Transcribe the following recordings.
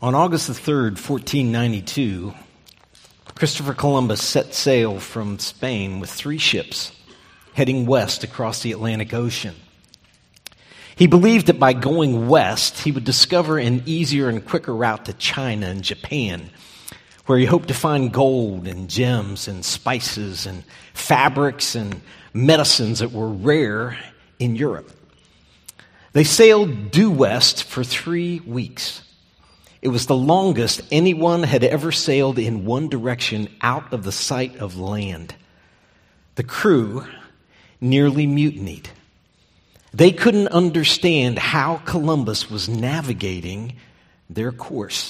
On August the 3rd, 1492, Christopher Columbus set sail from Spain with 3 ships heading west across the Atlantic Ocean. He believed that by going west, he would discover an easier and quicker route to China and Japan, where he hoped to find gold and gems and spices and fabrics and medicines that were rare in Europe. They sailed due west for 3 weeks. It was the longest anyone had ever sailed in one direction out of the sight of land. The crew nearly mutinied. They couldn't understand how Columbus was navigating their course.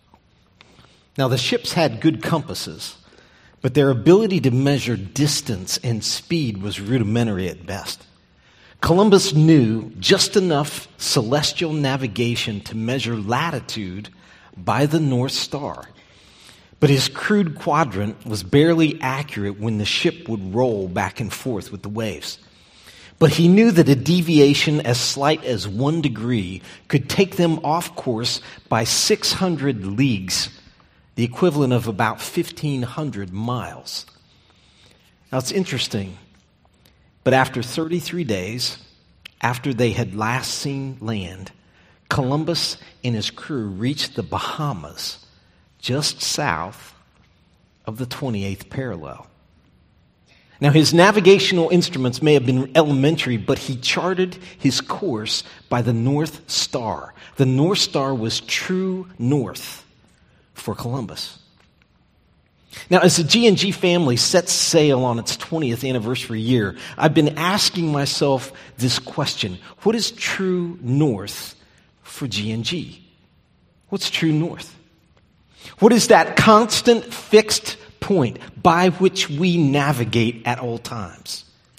Now, the ships had good compasses, but their ability to measure distance and speed was rudimentary at best. Columbus knew just enough celestial navigation to measure latitude by the North Star, but his crude quadrant was barely accurate when the ship would roll back and forth with the waves. But he knew that a deviation as slight as 1 degree could take them off course by 600 leagues, the equivalent of about 1,500 miles. Now, it's interesting, but after 33 days, after they had last seen land, Columbus and his crew reached the Bahamas, just south of the 28th parallel. Now, his navigational instruments may have been elementary, but he charted his course by the North Star. The North Star was true north for Columbus. Now, as the G&G family sets sail on its 20th anniversary year, I've been asking myself this question: what is true north for G&G? What's true north? What is that constant fixed point by which we navigate at all times?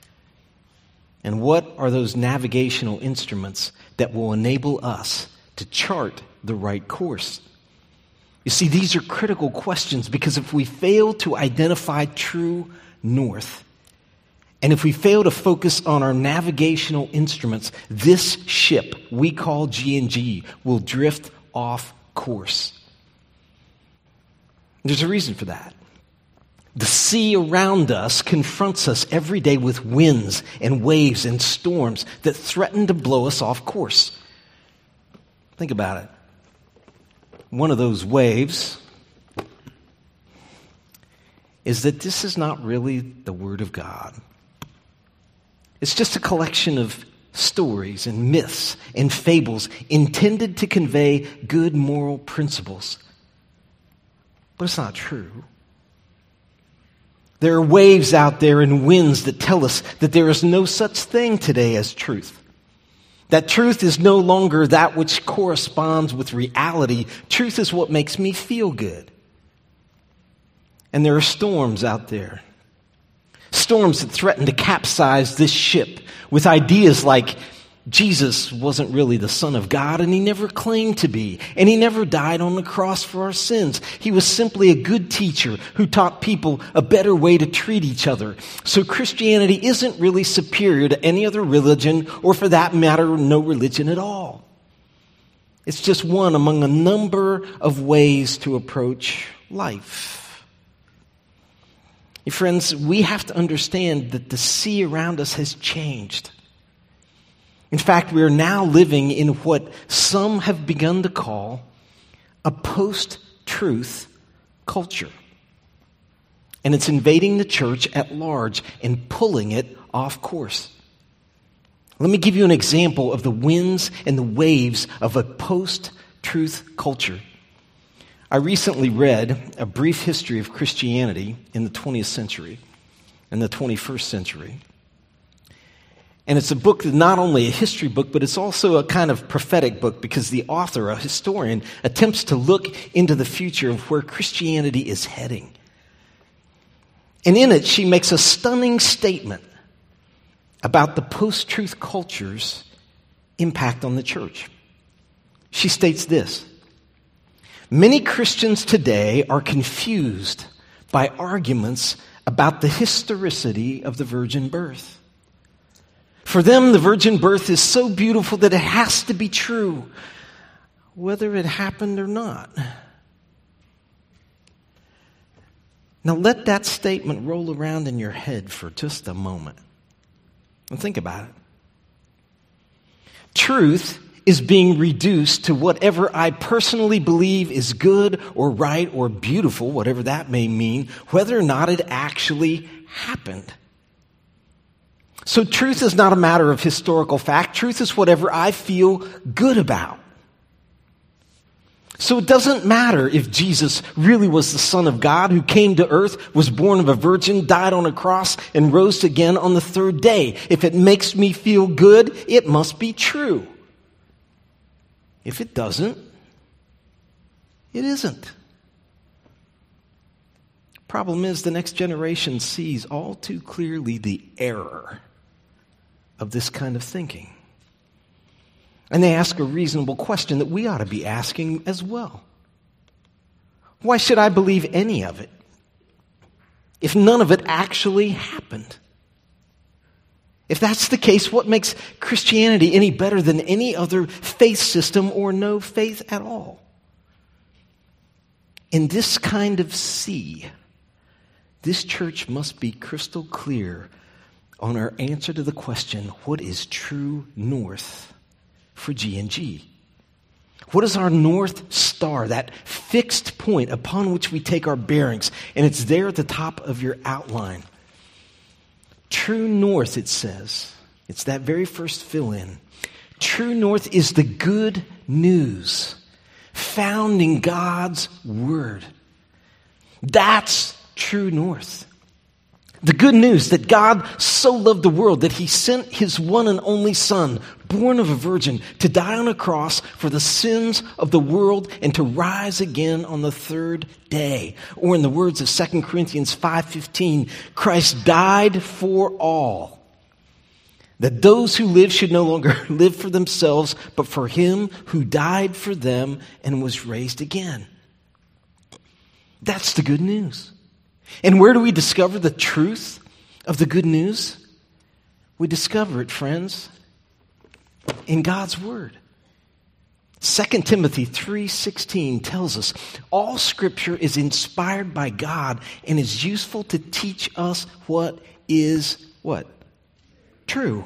And what are those navigational instruments that will enable us to chart the right course? You see, these are critical questions, because if we fail to identify true north, and if we fail to focus on our navigational instruments, this ship we call G&G will drift off course. There's a reason for that. The sea around us confronts us every day with winds and waves and storms that threaten to blow us off course. Think about it. One of those waves is that this is not really the Word of God. It's just a collection of stories and myths and fables intended to convey good moral principles. But it's not true. There are waves out there and winds that tell us that there is no such thing today as truth. That truth is no longer that which corresponds with reality. Truth is what makes me feel good. And there are storms out there. Storms that threaten to capsize this ship with ideas like Jesus wasn't really the Son of God, and he never claimed to be, and he never died on the cross for our sins. He was simply a good teacher who taught people a better way to treat each other. So Christianity isn't really superior to any other religion, or for that matter, no religion at all. It's just one among a number of ways to approach life. Hey, friends, we have to understand that the sea around us has changed. In fact, we are now living in what some have begun to call a post-truth culture. And it's invading the church at large and pulling it off course. Let me give you an example of the winds and the waves of a post-truth culture. I recently read A Brief History of Christianity in the 20th century and the 21st century. And it's a book that's not only a history book, but it's also a kind of prophetic book, because the author, a historian, attempts to look into the future of where Christianity is heading. And in it, she makes a stunning statement about the post-truth culture's impact on the church. She states this: many Christians today are confused by arguments about the historicity of the virgin birth. For them, the virgin birth is so beautiful that it has to be true. whether it happened or not. Now let that statement roll around in your head for just a moment. And think about it. Truth is being reduced to whatever I personally believe is good or right or beautiful, whatever that may mean, whether or not it actually happened. So truth is not a matter of historical fact. Truth is whatever I feel good about. So it doesn't matter if Jesus really was the Son of God who came to earth, was born of a virgin, died on a cross, and rose again on the third day. If it makes me feel good, it must be true. If it doesn't, it isn't. Problem is, the next generation sees all too clearly the error of this kind of thinking. And they ask a reasonable question that we ought to be asking as well. Why should I believe any of it if none of it actually happened? If that's the case, what makes Christianity any better than any other faith system or no faith at all? In this kind of sea, this church must be crystal clear on our answer to the question, what is true north for G&G? What is our North Star, that fixed point upon which we take our bearings? And it's there at the top of your outline. True north, it says. It's that very first fill-in. True north is the good news found in God's Word. That's true north. The good news that God so loved the world that He sent His one and only Son, born of a virgin, to die on a cross for the sins of the world and to rise again on the third day. Or in the words of 2 Corinthians 5:15, Christ died for all, that those who live should no longer live for themselves, but for Him who died for them and was raised again. That's the good news. And where do we discover the truth of the good news? We discover it, friends, in God's Word. 2 Timothy 3:16 tells us, all Scripture is inspired by God and is useful to teach us what is what? True.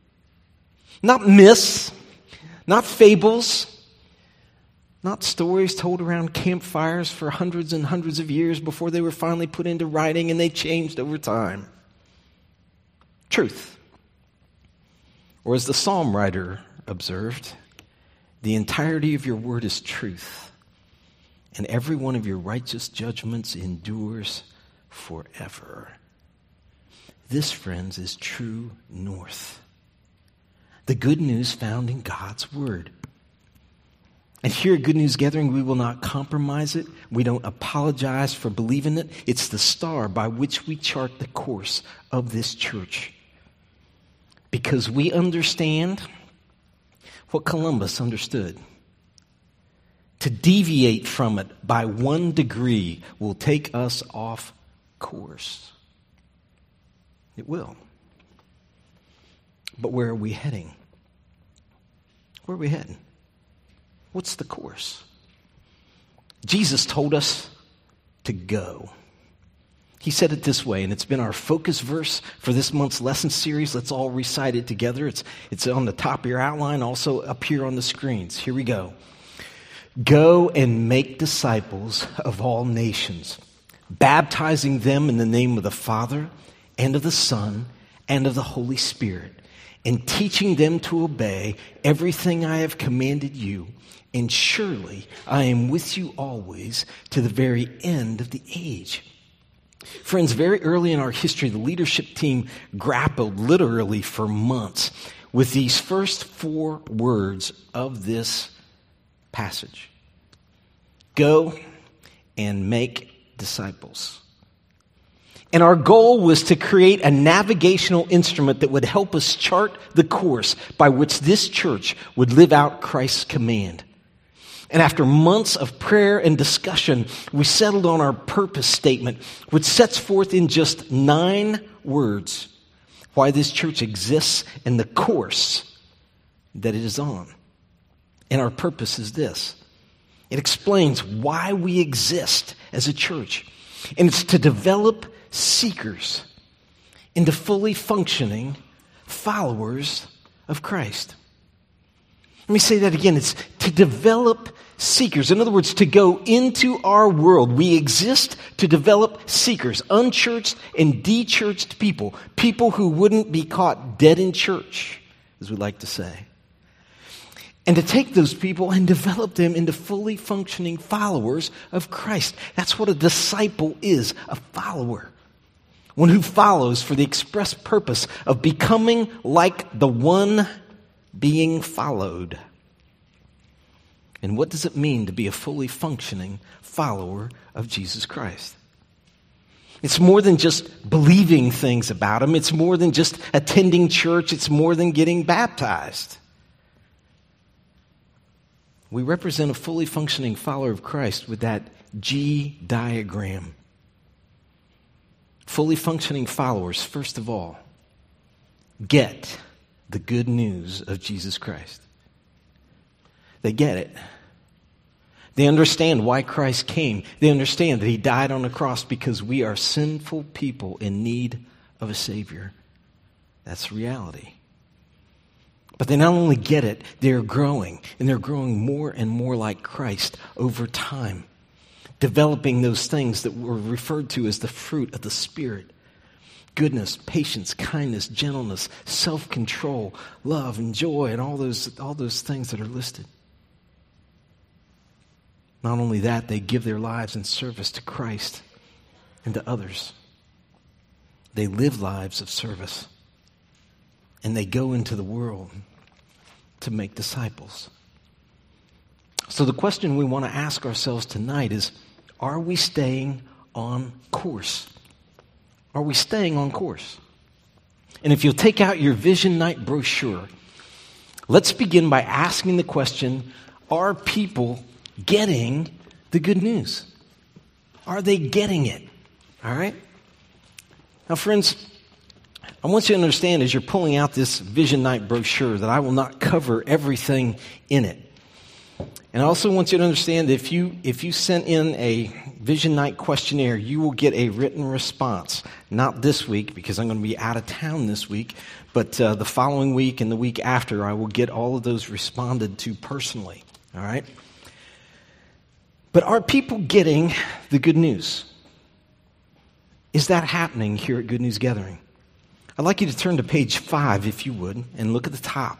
Not myths, not fables, not stories told around campfires for hundreds and hundreds of years before they were finally put into writing and they changed over time. Truth. Or as the psalm writer observed, the entirety of your word is truth, and every one of your righteous judgments endures forever. This, friends, is true north. The good news found in God's Word. And here at Good News Gathering, we will not compromise it. We don't apologize for believing it. It's the star by which we chart the course of this church. Because we understand what Columbus understood. To deviate from it by 1 degree will take us off course. It will. But where are we heading? Where are we heading? What's the course? Jesus told us to go. He said it this way, and it's been our focus verse for this month's lesson series. Let's all recite it together. It's on the top of your outline, also up here on the screens. Here we go. Go and make disciples of all nations, baptizing them in the name of the Father and of the Son and of the Holy Spirit, and teaching them to obey everything I have commanded you. And surely I am with you always to the very end of the age. Friends, very early in our history, the leadership team grappled literally for months with these first 4 words of this passage. Go and make disciples. And our goal was to create a navigational instrument that would help us chart the course by which this church would live out Christ's command. And after months of prayer and discussion, we settled on our purpose statement, which sets forth in just 9 words why this church exists and the course that it is on. And our purpose is this: It explains why we exist as a church. And it's to develop seekers into fully functioning followers of Christ. Let me say that again. It's to develop seekers. In other words, to go into our world. We exist to develop seekers, unchurched and de-churched people. People who wouldn't be caught dead in church, as we like to say. And to take those people and develop them into fully functioning followers of Christ. That's what a disciple is, a follower. One who follows for the express purpose of becoming like the one being followed. And what does it mean to be a fully functioning follower of Jesus Christ? It's more than just believing things about Him. It's more than just attending church. It's more than getting baptized. We represent a fully functioning follower of Christ with that G diagram. Fully functioning followers, first of all, get the good news of Jesus Christ. They get it. They understand why Christ came. They understand that He died on the cross because we are sinful people in need of a Savior. That's reality. But they not only get it, they're growing. And they're growing more and more like Christ over time. Developing those things that were referred to as the fruit of the Spirit. Goodness, patience, kindness, gentleness, self-control, love, and joy, and all those things that are listed. Not only that, they give their lives in service to Christ and to others. They live lives of service. And they go into the world to make disciples. So the question we want to ask ourselves tonight is, are we staying on course? Are we staying on course? And if you'll take out your Vision Night brochure, let's begin by asking the question, are people getting the good news? Are they getting it? All right? Now, friends, I want you to understand as you're pulling out this Vision Night brochure that I will not cover everything in it. And I also want you to understand that if you sent in a Vision Night questionnaire, you will get a written response. Not this week, because I'm going to be out of town this week, but the following week and the week after, I will get all of those responded to personally. All right? But are people getting the good news? Is that happening here at Good News Gathering? I'd like you to turn to page 5, if you would, and look at the top.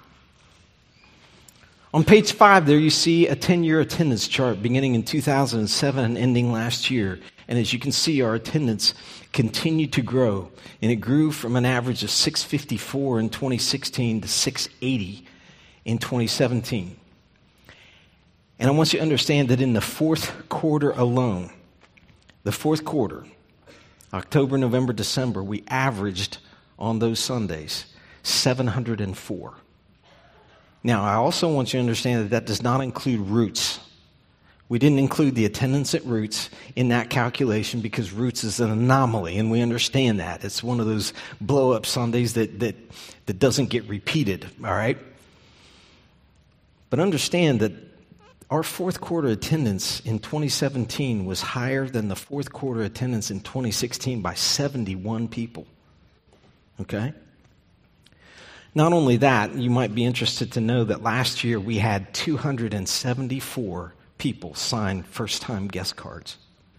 On page 5 there you see a 10-year attendance chart beginning in 2007 and ending last year. And as you can see, our attendance continued to grow. And it grew from an average of 654 in 2016 to 680 in 2017. And I want you to understand that in the fourth quarter alone, the fourth quarter, October, November, December, we averaged on those Sundays 704. Now, I also want you to understand that that does not include Roots. We didn't include the attendance at Roots in that calculation because Roots is an anomaly, and we understand that. It's one of those blow-up Sundays that doesn't get repeated, all right? But understand that our fourth quarter attendance in 2017 was higher than the fourth quarter attendance in 2016 by 71 people, okay? Not only that, you might be interested to know that last year we had 274 people sign first-time guest cards.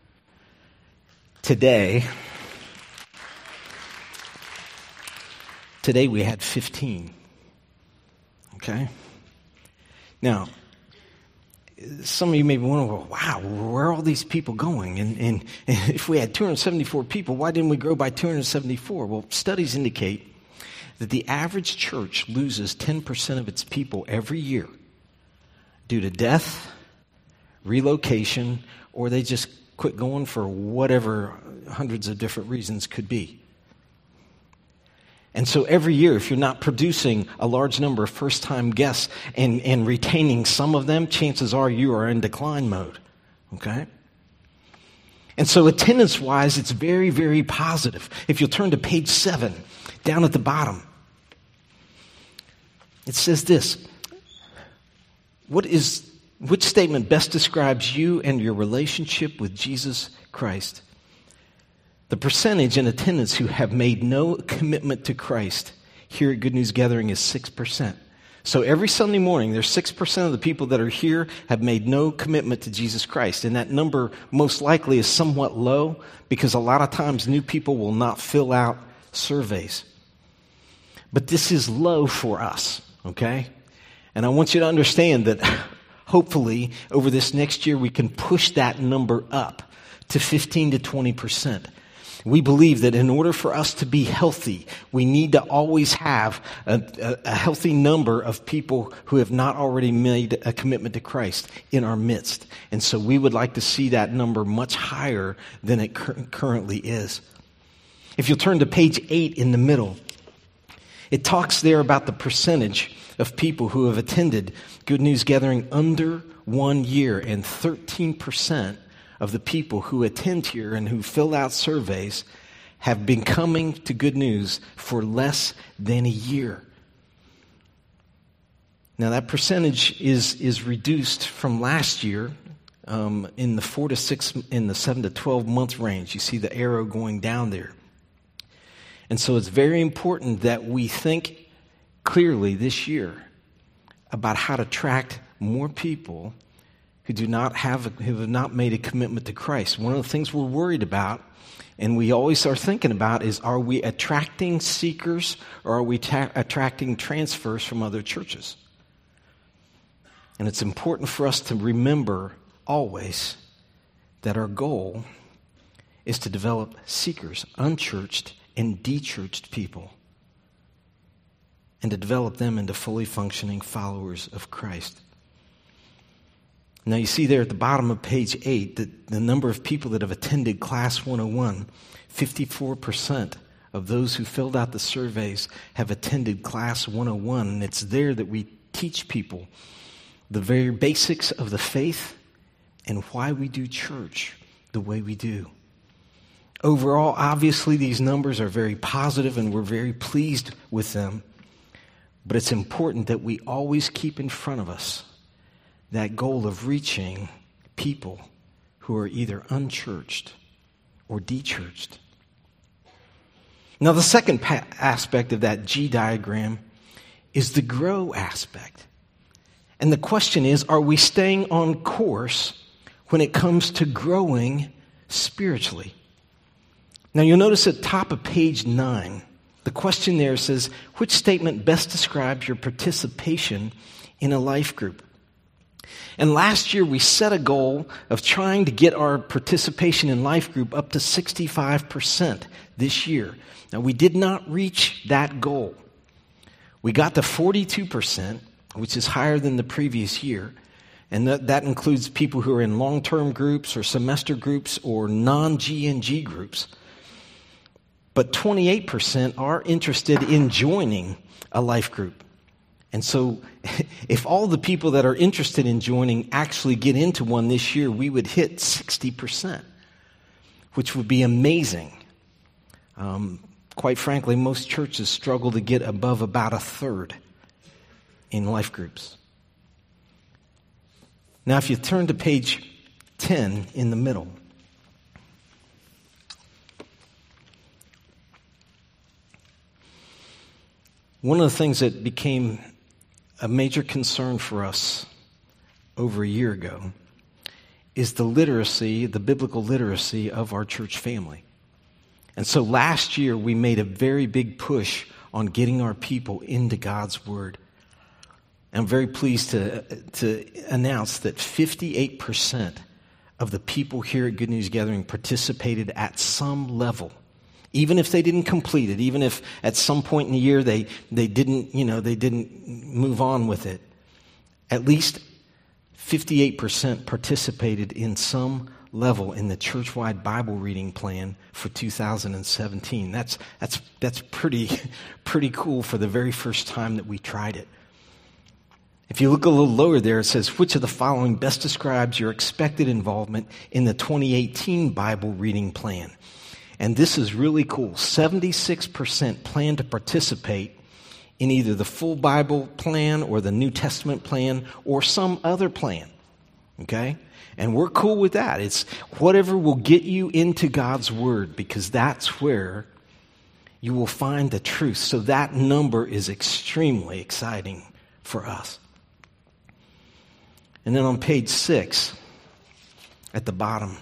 Today we had 15. Okay? Now, some of you may be wondering, well, wow, where are all these people going? And if we had 274 people, why didn't we grow by 274? Well, studies indicate that the average church loses 10% of its people every year due to death, relocation, or they just quit going for whatever hundreds of different reasons could be. And so every year, if you're not producing a large number of first-time guests and retaining some of them, chances are you are in decline mode, okay? And so attendance-wise, it's very, very positive. If you'll turn to page 7, down at the bottom, it says this: what is Which statement best describes you and your relationship with Jesus Christ? The percentage in attendance who have made no commitment to Christ here at Good News Gathering is 6%. So every Sunday morning, there's 6% of the people that are here have made no commitment to Jesus Christ. And that number most likely is somewhat low because a lot of times new people will not fill out surveys. But this is low for us, okay? And I want you to understand that hopefully over this next year we can push that number up to 15 to 20%. We believe that in order for us to be healthy, we need to always have a healthy number of people who have not already made a commitment to Christ in our midst. And so we would like to see that number much higher than it currently is. If you'll turn to page 8 in the middle, it talks there about the percentage of people who have attended Good News Gathering under 1 year, and 13% of the people who attend here and who fill out surveys have been coming to Good News for less than a year. Now that percentage is reduced from last year in the 4 to 6, in the 7 to 12 month range. You see the arrow going down there. And so it's very important that we think clearly this year about how to attract more people who have not made a commitment to Christ. One of the things we're worried about, and we always are thinking about, is are we attracting seekers or are we attracting transfers from other churches? And it's important for us to remember always that our goal is to develop seekers, unchurched and dechurched people, and to develop them into fully functioning followers of Christ. Now you see there at the bottom of page 8 that the number of people that have attended Class 101, 54% of those who filled out the surveys have attended Class 101. And it's there that we teach people the very basics of the faith and why we do church the way we do. Overall, obviously, these numbers are very positive and we're very pleased with them. But it's important that we always keep in front of us that goal of reaching people who are either unchurched or dechurched. Now, the second aspect of that G diagram is the grow aspect. And the question is, are we staying on course when it comes to growing spiritually? Now, you'll notice at the top of page 9, the question there says, which statement best describes your participation in a life group? And last year, we set a goal of trying to get our participation in life group up to 65% this year. Now, we did not reach that goal. We got to 42%, which is higher than the previous year. And that includes people who are in long-term groups or semester groups or non-GNG groups. But 28% are interested in joining a life group. And so if all the people that are interested in joining actually get into one this year, we would hit 60%, which would be amazing. Quite frankly, most churches struggle to get above about a third in life groups. Now, if you turn to page 10 in the middle, one of the things that became a major concern for us over a year ago is the literacy, the biblical literacy of our church family. And so last year we made a very big push on getting our people into God's Word. I'm very pleased to announce that 58% of the people here at Good News Gathering participated at some level. Even if they didn't complete it, even if at some point in the year they didn't move on with it, at least 58% participated in some level in the church-wide Bible reading plan for 2017. That's pretty cool for the very first time that we tried it. If you look a little lower there, it says, which of the following best describes your expected involvement in the 2018 Bible reading plan? And this is really cool. 76% plan to participate in either the full Bible plan or the New Testament plan or some other plan. Okay? And we're cool with that. It's whatever will get you into God's Word, because that's where you will find the truth. So that number is extremely exciting for us. And then on page 6, at the bottom,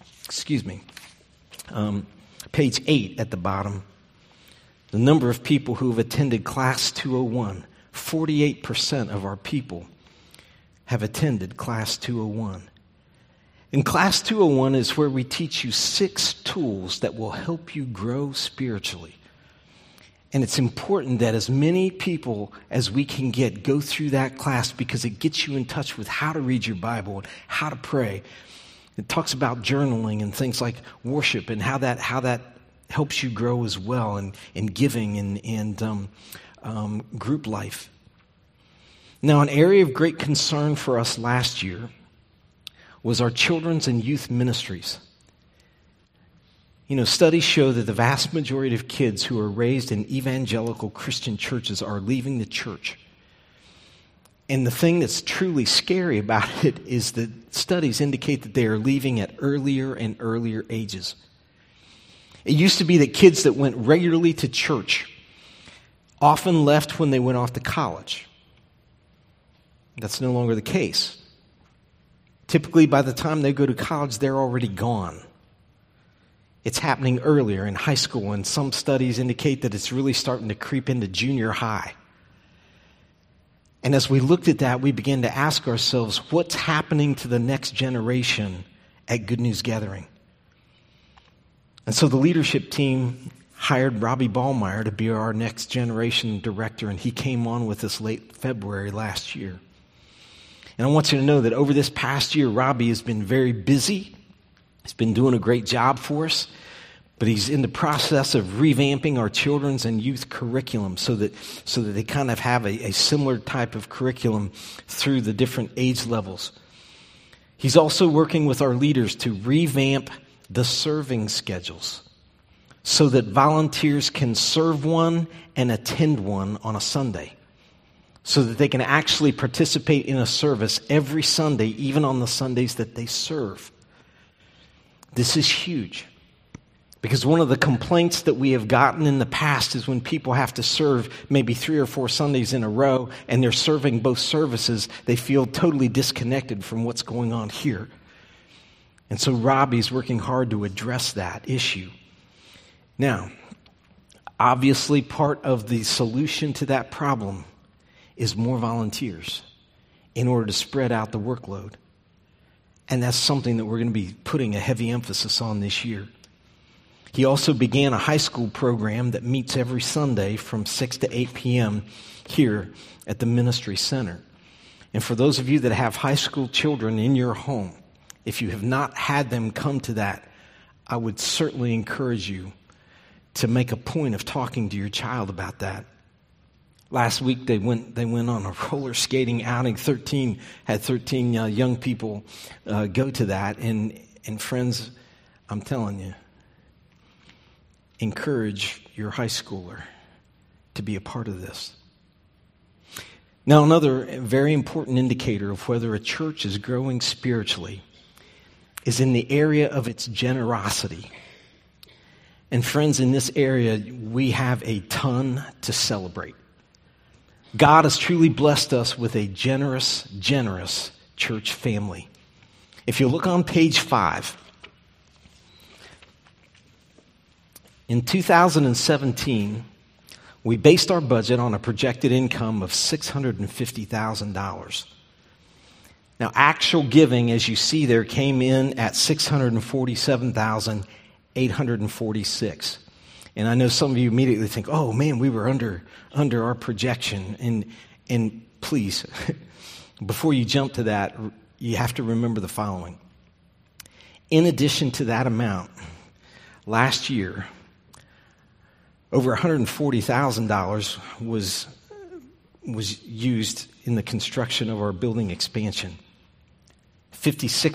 page 8 at the bottom, the number of people who have attended Class 201, 48% of our people have attended Class 201. And Class 201 is where we teach you 6 tools that will help you grow spiritually. And it's important that as many people as we can get go through that class, because it gets you in touch with how to read your Bible and how to pray. It talks about journaling and things like worship and how that helps you grow as well, in giving and group life. Now, an area of great concern for us last year was our children's and youth ministries. You know, studies show that the vast majority of kids who are raised in evangelical Christian churches are leaving the church. And the thing that's truly scary about it is that studies indicate that they are leaving at earlier and earlier ages. It used to be that kids that went regularly to church often left when they went off to college. That's no longer the case. Typically, by the time they go to college, they're already gone. It's happening earlier in high school, and some studies indicate that it's really starting to creep into junior high. And as we looked at that, we began to ask ourselves, what's happening to the next generation at Good News Gathering? And so the leadership team hired Robbie Ballmeyer to be our next generation director, and he came on with us late February last year. And I want you to know that over this past year, Robbie has been very busy. He's been doing a great job for us, but he's in the process of revamping our children's and youth curriculum so that they kind of have a similar type of curriculum through the different age levels. He's also working with our leaders to revamp the serving schedules so that volunteers can serve one and attend one on a Sunday, so that they can actually participate in a service every Sunday, even on the Sundays that they serve. This is huge, because one of the complaints that we have gotten in the past is when people have to serve maybe 3 or 4 Sundays in a row and they're serving both services, they feel totally disconnected from what's going on here. And so Robbie's working hard to address that issue. Now, obviously part of the solution to that problem is more volunteers in order to spread out the workload. And that's something that we're going to be putting a heavy emphasis on this year. He also began a high school program that meets every Sunday from 6 to 8 p.m. here at the Ministry Center. And for those of you that have high school children in your home, if you have not had them come to that, I would certainly encourage you to make a point of talking to your child about that. Last week they went on a roller skating outing. 13 young people go to that, and friends, I'm telling you, encourage your high schooler to be a part of this. Now, another very important indicator of whether a church is growing spiritually is in the area of its generosity. And friends, in this area, we have a ton to celebrate. God has truly blessed us with a generous church family. If you look on page 5, in 2017, we based our budget on a projected income of $650,000. Now, actual giving, as you see there, came in at $647,846. And I know some of you immediately think, oh man, we were under our projection. And please, before you jump to that, you have to remember the following. In addition to that amount, last year, over $140,000 was used in the construction of our building expansion. Over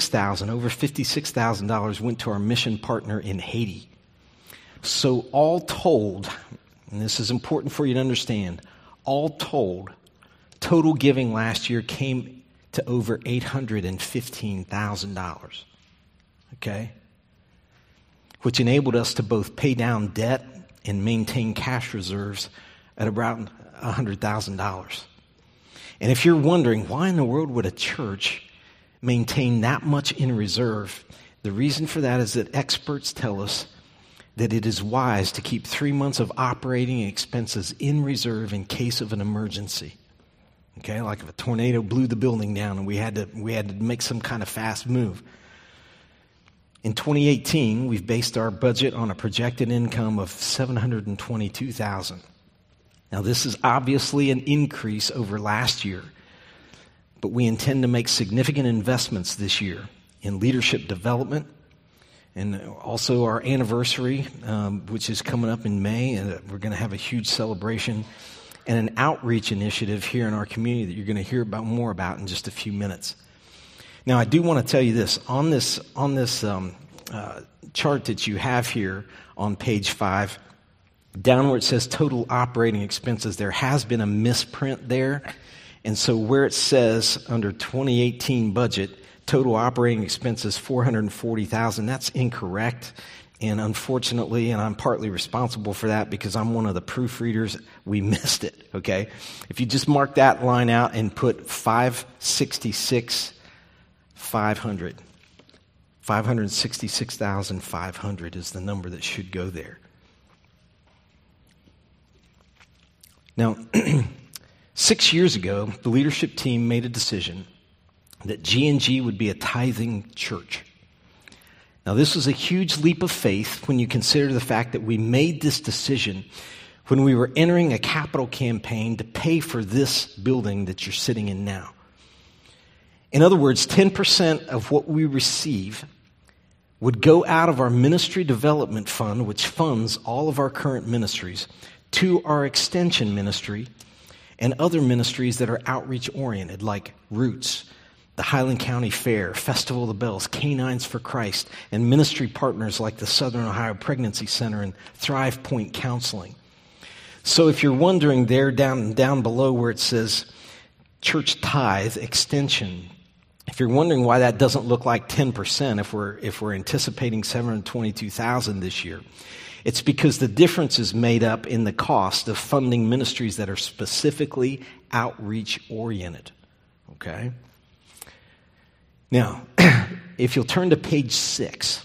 $56,000 went to our mission partner in Haiti. So all told, and this is important for you to understand, all told, total giving last year came to over $815,000, okay? Which enabled us to both pay down debt and maintain cash reserves at around $100,000. And if you're wondering, why in the world would a church maintain that much in reserve? The reason for that is that experts tell us that it is wise to keep 3 months of operating expenses in reserve in case of an emergency. Okay, like if a tornado blew the building down and we had to make some kind of fast move. In 2018, we've based our budget on a projected income of $722,000. Now, this is obviously an increase over last year, but we intend to make significant investments this year in leadership development, and also our anniversary, which is coming up in May, and we're going to have a huge celebration, and an outreach initiative here in our community that you're going to hear more about in just a few minutes. Now, I do want to tell you this. On this chart that you have here on page 5, down where it says total operating expenses, there has been a misprint there. And so where it says under 2018 budget, total operating expenses $440,000, that's incorrect. And unfortunately, and I'm partly responsible for that because I'm one of the proofreaders, we missed it, okay? If you just mark that line out and put 566,500 is the number that should go there. Now, 6 years ago, the leadership team made a decision that G&G would be a tithing church. Now, this was a huge leap of faith when you consider the fact that we made this decision when we were entering a capital campaign to pay for this building that you're sitting in now. In other words, 10% of what we receive would go out of our ministry development fund, which funds all of our current ministries, to our extension ministry and other ministries that are outreach-oriented, like Roots, the Highland County Fair, Festival of the Bells, Canines for Christ, and ministry partners like the Southern Ohio Pregnancy Center and Thrive Point Counseling. So if you're wondering there down below where it says church tithe extension, if you're wondering why that doesn't look like 10% if we're anticipating $722,000 this year, it's because the difference is made up in the cost of funding ministries that are specifically outreach-oriented, okay? Now, if you'll turn to page 6.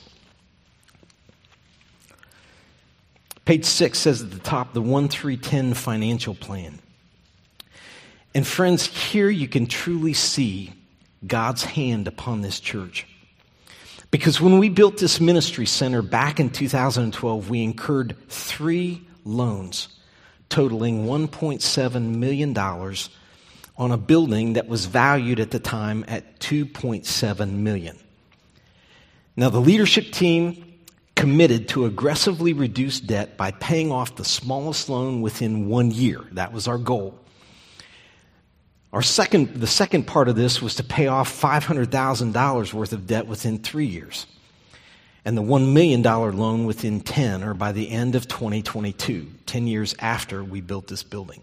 Page 6 says at the top, the 1-3-10 financial plan. And friends, here you can truly see God's hand upon this church. Because when we built this ministry center back in 2012, we incurred 3 loans totaling $1.7 million on a building that was valued at the time at $2.7 million. Now, the leadership team committed to aggressively reduce debt by paying off the smallest loan within 1 year. That was our goal. The second part of this was to pay off $500,000 worth of debt within 3 years, and the $1 million loan within 10, or by the end of 2022, 10 years after we built this building.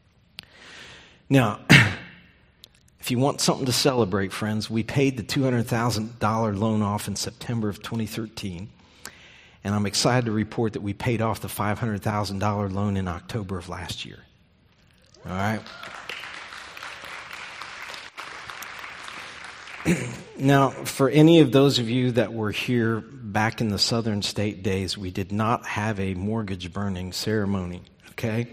Now, if you want something to celebrate, friends, we paid the $200,000 loan off in September of 2013, and I'm excited to report that we paid off the $500,000 loan in October of last year. All right? Now, for any of those of you that were here back in the Southern State days, we did not have a mortgage burning ceremony, okay?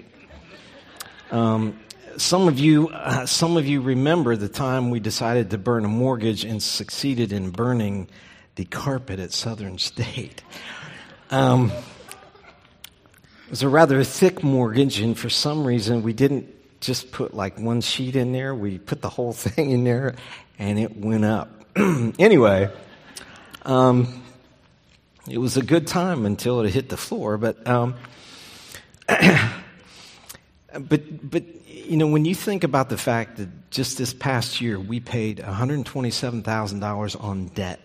Some of you remember the time we decided to burn a mortgage and succeeded in burning the carpet at Southern State. It was a rather thick mortgage, and for some reason we didn't just put like one sheet in there. We put the whole thing in there, and it went up. Anyway, it was a good time until it hit the floor. But you know, when you think about the fact that just this past year we paid $127,000 on debt,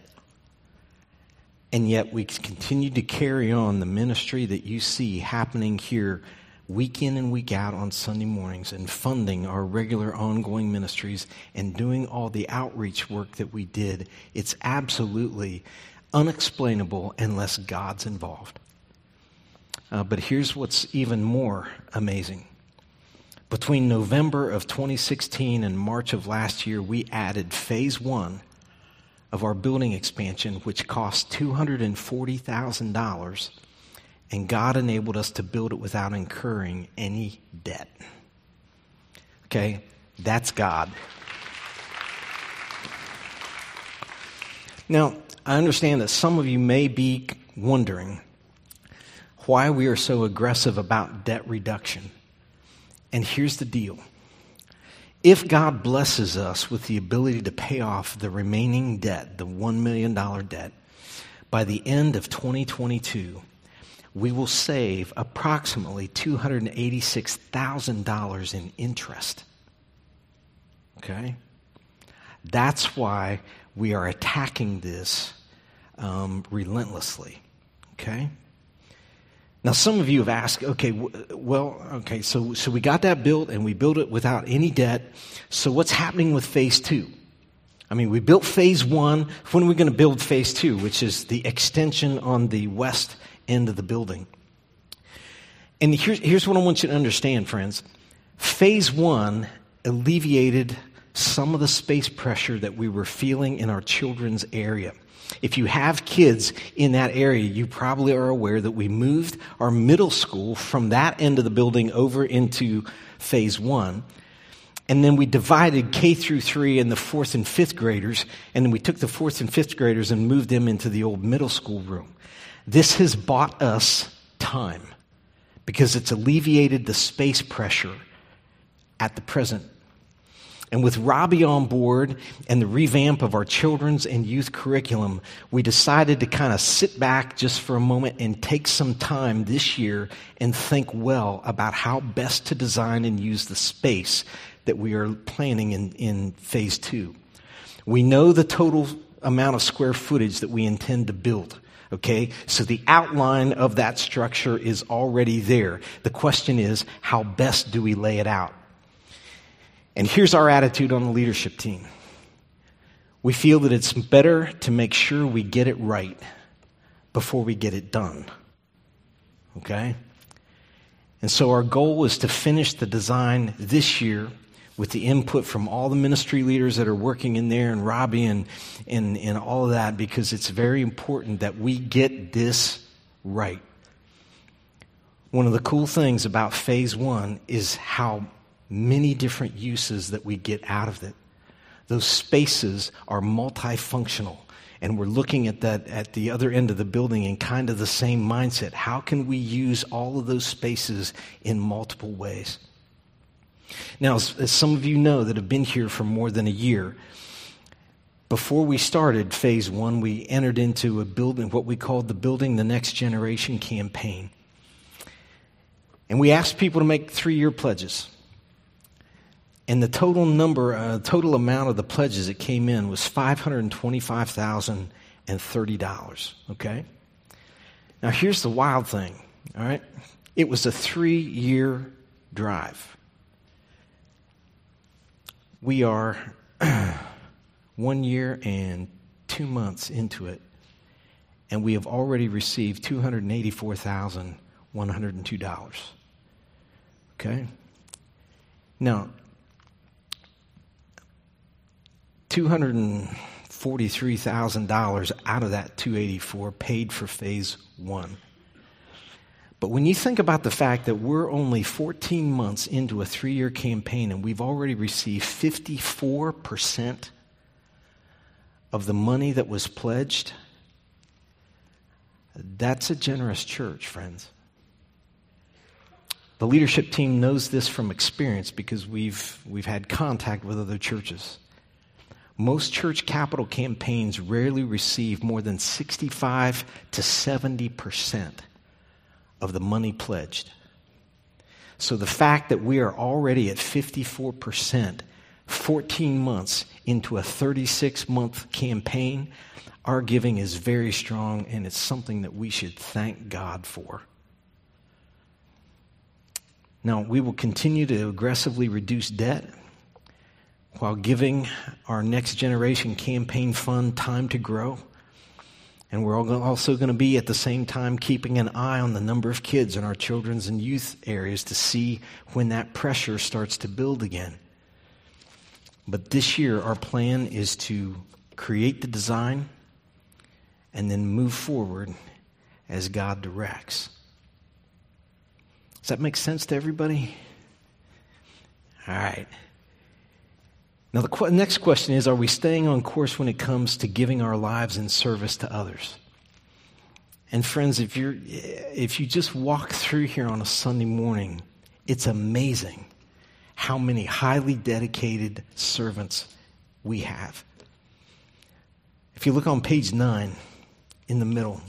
and yet we continued to carry on the ministry that you see happening here week in and week out on Sunday mornings and funding our regular ongoing ministries and doing all the outreach work that we did, it's absolutely unexplainable unless God's involved. But here's what's even more amazing. Between November of 2016 and March of last year, we added phase 1 of our building expansion, which cost $240,000, and God enabled us to build it without incurring any debt. Okay, that's God. Now, I understand that some of you may be wondering why we are so aggressive about debt reduction. And here's the deal. If God blesses us with the ability to pay off the remaining debt, the $1 million debt, by the end of 2022, we will save approximately $286,000 in interest. Okay? That's why we are attacking this relentlessly. Okay? Now, some of you have asked, so we got that built and we built it without any debt. So what's happening with phase 2? I mean, we built phase 1. When are we going to build phase 2, which is the extension on the west end of the building? And here's what I want you to understand, friends. Phase 1 alleviated some of the space pressure that we were feeling in our children's area. If you have kids in that area, you probably are aware that we moved our middle school from that end of the building over into phase 1. And then we divided K through 3 and the 4th and 5th graders, and then we took the 4th and 5th graders and moved them into the old middle school room. This has bought us time because it's alleviated the space pressure at the present. And with Robbie on board and the revamp of our children's and youth curriculum, we decided to kind of sit back just for a moment and take some time this year and think well about how best to design and use the space that we are planning in phase 2. We know the total amount of square footage that we intend to build. Okay, so the outline of that structure is already there. The question is, how best do we lay it out? And here's our attitude on the leadership team. We feel that it's better to make sure we get it right before we get it done. Okay? And so our goal is to finish the design this year with the input from all the ministry leaders that are working in there and Robbie and all of that, because it's very important that we get this right. One of the cool things about phase 1 is how many different uses that we get out of it. Those spaces are multifunctional, and we're looking at that at the other end of the building in kind of the same mindset. How can we use all of those spaces in multiple ways? Now, as some of you know that have been here for more than a year, before we started phase 1, we entered into a building, what we called the Building the Next Generation campaign. And we asked people to make 3-year pledges. And the total amount of the pledges that came in was $525,030. Okay? Now, here's the wild thing. All right? It was a 3-year drive. We are 1 year and 2 months into it, and we have already received $284,102. Okay? Now, $243,000 out of that $284 paid for phase 1. But when you think about the fact that we're only 14 months into a 3-year campaign and we've already received 54% of the money that was pledged, that's a generous church, friends. The leadership team knows this from experience because we've had contact with other churches. Most church capital campaigns rarely receive more than 65 to 70% of the money pledged. So the fact that we are already at 54%, 14 months into a 36-month campaign, our giving is very strong, and it's something that we should thank God for. Now, we will continue to aggressively reduce debt while giving our Next Generation Campaign Fund time to grow. And we're also going to be at the same time keeping an eye on the number of kids in our children's and youth areas to see when that pressure starts to build again. But this year, our plan is to create the design and then move forward as God directs. Does that make sense to everybody? All right. Now, the next question is, are we staying on course when it comes to giving our lives in service to others? And friends, if you just walk through here on a Sunday morning, it's amazing how many highly dedicated servants we have. If you look on page 9, in the middle,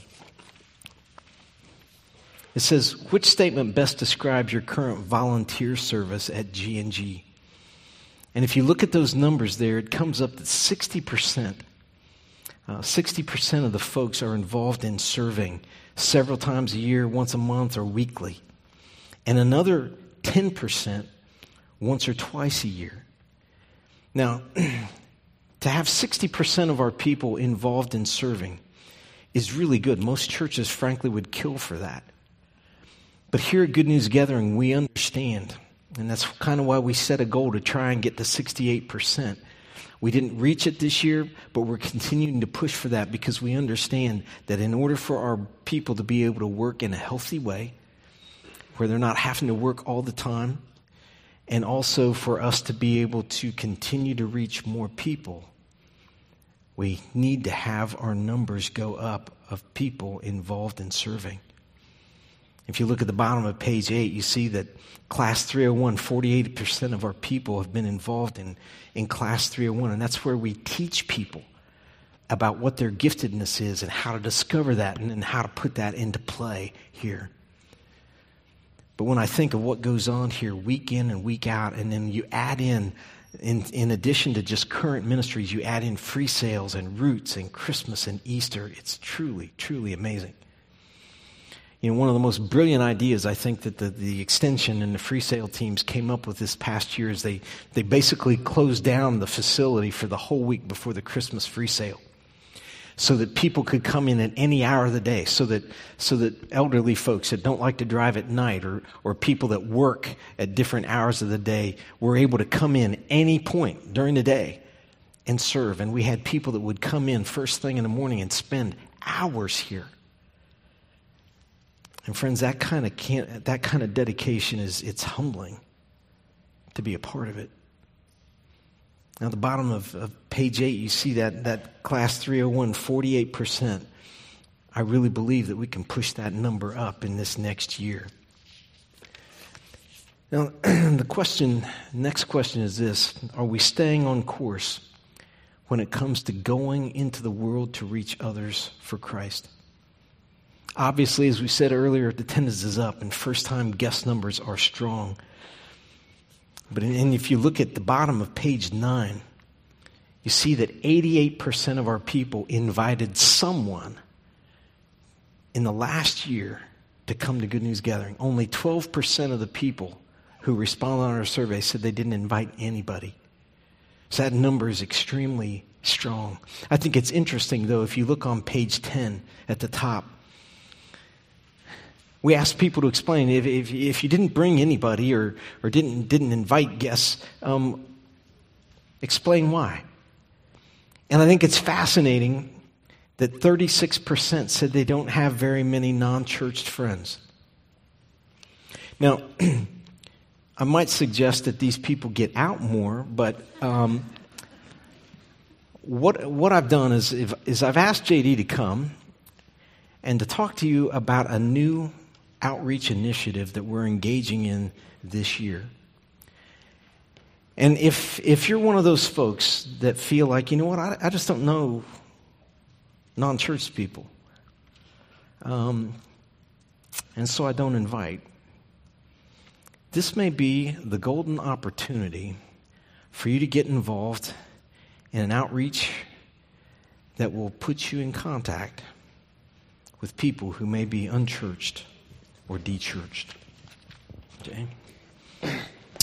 it says, which statement best describes your current volunteer service at G&G? And if you look at those numbers there, it comes up that 60% of the folks are involved in serving several times a year, once a month, or weekly. And another 10% once or twice a year. Now, to have 60% of our people involved in serving is really good. Most churches, frankly, would kill for that. But here at Good News Gathering, we understand. And that's kind of why we set a goal to try and get to 68%. We didn't reach it this year, but we're continuing to push for that because we understand that in order for our people to be able to work in a healthy way, where they're not having to work all the time, and also for us to be able to continue to reach more people, we need to have our numbers go up of people involved in serving. If you look at the bottom of page 8, you see that Class 301, 48% of our people have been involved in Class 301, and that's where we teach people about what their giftedness is and how to discover that and how to put that into play here. But when I think of what goes on here week in and week out, and then you add in addition to just current ministries, you add in free sales and roots and Christmas and Easter, it's truly, truly amazing. You know, one of the most brilliant ideas I think that the extension and the free sale teams came up with this past year is they basically closed down the facility for the whole week before the Christmas free sale so that people could come in at any hour of the day, so that elderly folks that don't like to drive at night or people that work at different hours of the day were able to come in any point during the day and serve. And we had people that would come in first thing in the morning and spend hours here. And friends, that kind of dedication it's humbling to be a part of it. Now, at the bottom of page 8, you see that Class 301, 48%. I really believe that we can push that number up in this next year. Now, next question is this: are we staying on course when it comes to going into the world to reach others for Christ? Obviously, as we said earlier, the attendance is up and first-time guest numbers are strong. But if you look at the bottom of page 9, you see that 88% of our people invited someone in the last year to come to Good News Gathering. Only 12% of the people who responded on our survey said they didn't invite anybody. So that number is extremely strong. I think it's interesting, though, if you look on page 10 at the top, we asked people to explain if you didn't bring anybody or didn't invite guests, explain why. And I think it's fascinating that 36% said they don't have very many non-churched friends. Now, I might suggest that these people get out more, but what I've done is I've asked JD to come and to talk to you about a new outreach initiative that we're engaging in this year. And if you're one of those folks that feel like, you know what, I just don't know non-church people, and so I don't invite, this may be the golden opportunity for you to get involved in an outreach that will put you in contact with people who may be unchurched or de-churched. Okay?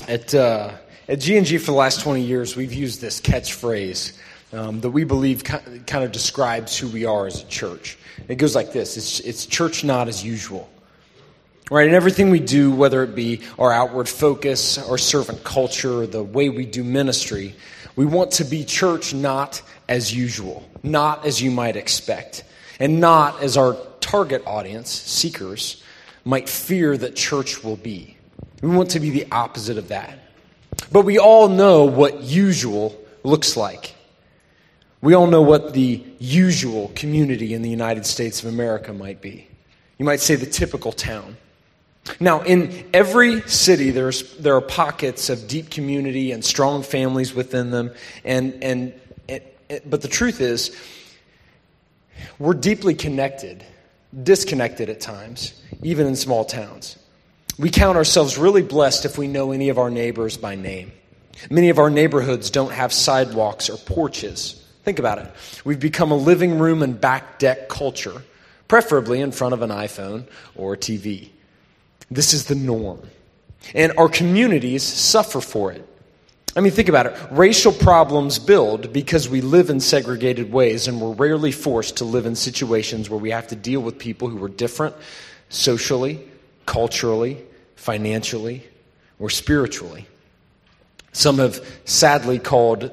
At G&G for the last 20 years, we've used this catchphrase that we believe kind of describes who we are as a church. It goes like this: it's church not as usual. Right, and everything we do, whether it be our outward focus, our servant culture, the way we do ministry, we want to be church not as usual, not as you might expect, and not as our target audience, seekers, might fear that church will be. We want to be the opposite of that. But we all know what usual looks like. We all know what the usual community in the United States of America might be. You might say the typical town. Now, in every city, there are pockets of deep community and strong families within them. But the truth is, we're deeply connected, disconnected at times, even in small towns. We count ourselves really blessed if we know any of our neighbors by name. Many of our neighborhoods don't have sidewalks or porches. Think about it. We've become a living room and back deck culture, preferably in front of an iPhone or a TV. This is the norm. And our communities suffer for it. I mean, think about it. Racial problems build because we live in segregated ways, and we're rarely forced to live in situations where we have to deal with people who are different socially, culturally, financially, or spiritually. Some have sadly called,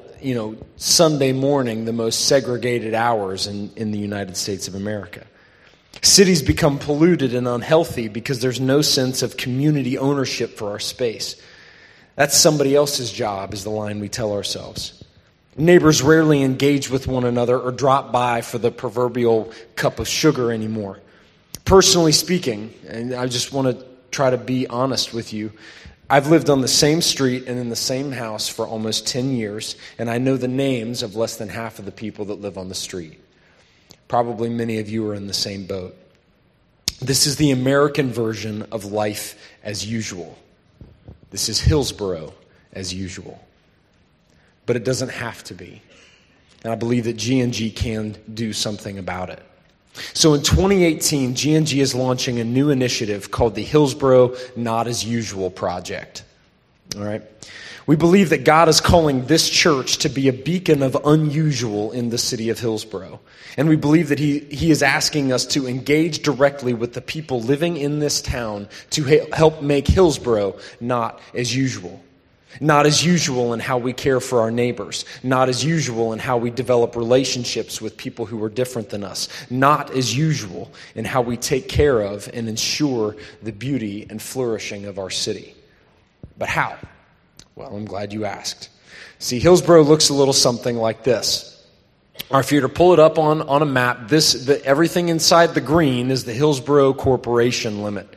Sunday morning the most segregated hours in the United States of America. Cities become polluted and unhealthy because there's no sense of community ownership for our space. That's somebody else's job, is the line we tell ourselves. Neighbors rarely engage with one another or drop by for the proverbial cup of sugar anymore. Personally speaking, and I just want to try to be honest with you, I've lived on the same street and in the same house for almost 10 years, and I know the names of less than half of the people that live on the street. Probably many of you are in the same boat. This is the American version of life as usual. This is Hillsboro as usual. But it doesn't have to be. And I believe that G&G can do something about it. So in 2018, G&G is launching a new initiative called the Hillsboro Not As Usual Project. All right? We believe that God is calling this church to be a beacon of unusual in the city of Hillsboro. And we believe that He is asking us to engage directly with the people living in this town to help make Hillsboro not as usual. Not as usual in how we care for our neighbors. Not as usual in how we develop relationships with people who are different than us. Not as usual in how we take care of and ensure the beauty and flourishing of our city. But how? Well, I'm glad you asked. See, Hillsboro looks a little something like this. Or if you were to pull it up on a map, everything inside the green is the Hillsboro Corporation limit.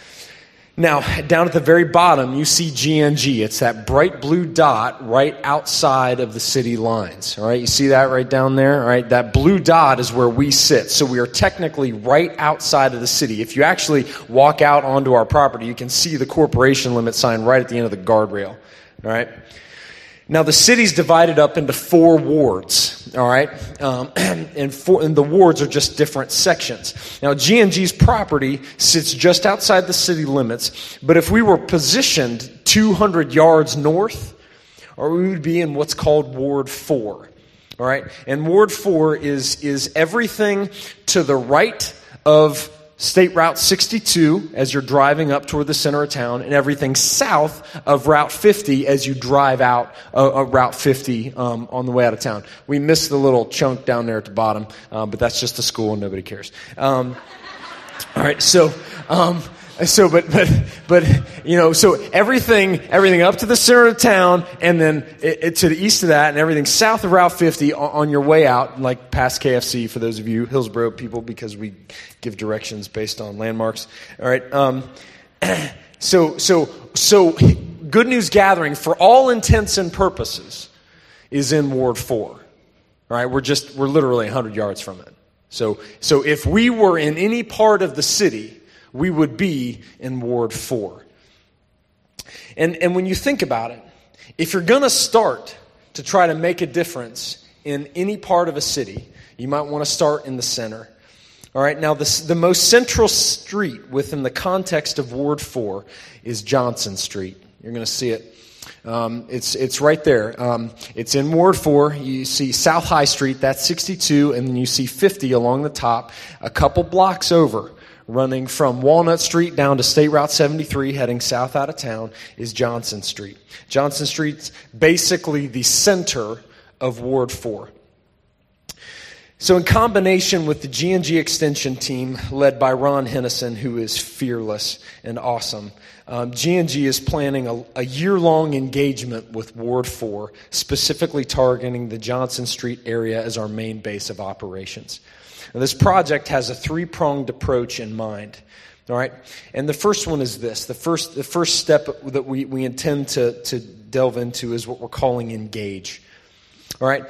Now, down at the very bottom, you see G&G. It's that bright blue dot right outside of the city lines. All right, you see that right down there? All right, that blue dot is where we sit. So we are technically right outside of the city. If you actually walk out onto our property, you can see the corporation limit sign right at the end of the guardrail. All right. Now, the city's divided up into 4 wards, all right? And the wards are just different sections. Now, G&G's property sits just outside the city limits, but if we were positioned 200 yards north, or we would be in what's called Ward 4, all right? And Ward 4 is everything to the right of State Route 62 as you're driving up toward the center of town, and everything south of Route 50 as you drive out Route 50 on the way out of town. We missed the little chunk down there at the bottom, but that's just a school and nobody cares. All right, so everything up to the center of town, and then to the east of that, and everything south of Route 50 on your way out, like past KFC for those of you Hillsboro people, because we give directions based on landmarks. All right. So Good News Gathering, for all intents and purposes, is in Ward 4. All right. We're literally 100 yards from it. So if we were in any part of the city, we would be in Ward 4. And when you think about it, if you're going to start to try to make a difference in any part of a city, you might want to start in the center. All right, now the most central street within the context of Ward 4 is Johnson Street. You're going to see it It's right there. It's in Ward 4. You see South High Street, that's 62, and then you see 50 along the top. A couple blocks over, running from Walnut Street down to State Route 73, heading south out of town, is Johnson Street. Johnson Street's basically the center of Ward 4. So in combination with the G&G Extension team led by Ron Hennison, who is fearless and awesome, G&G is planning a year-long engagement with Ward 4, specifically targeting the Johnson Street area as our main base of operations. Now, this project has a three-pronged approach in mind. All right, and the first one is this. The first step that we intend to delve into is what we're calling engage. All right.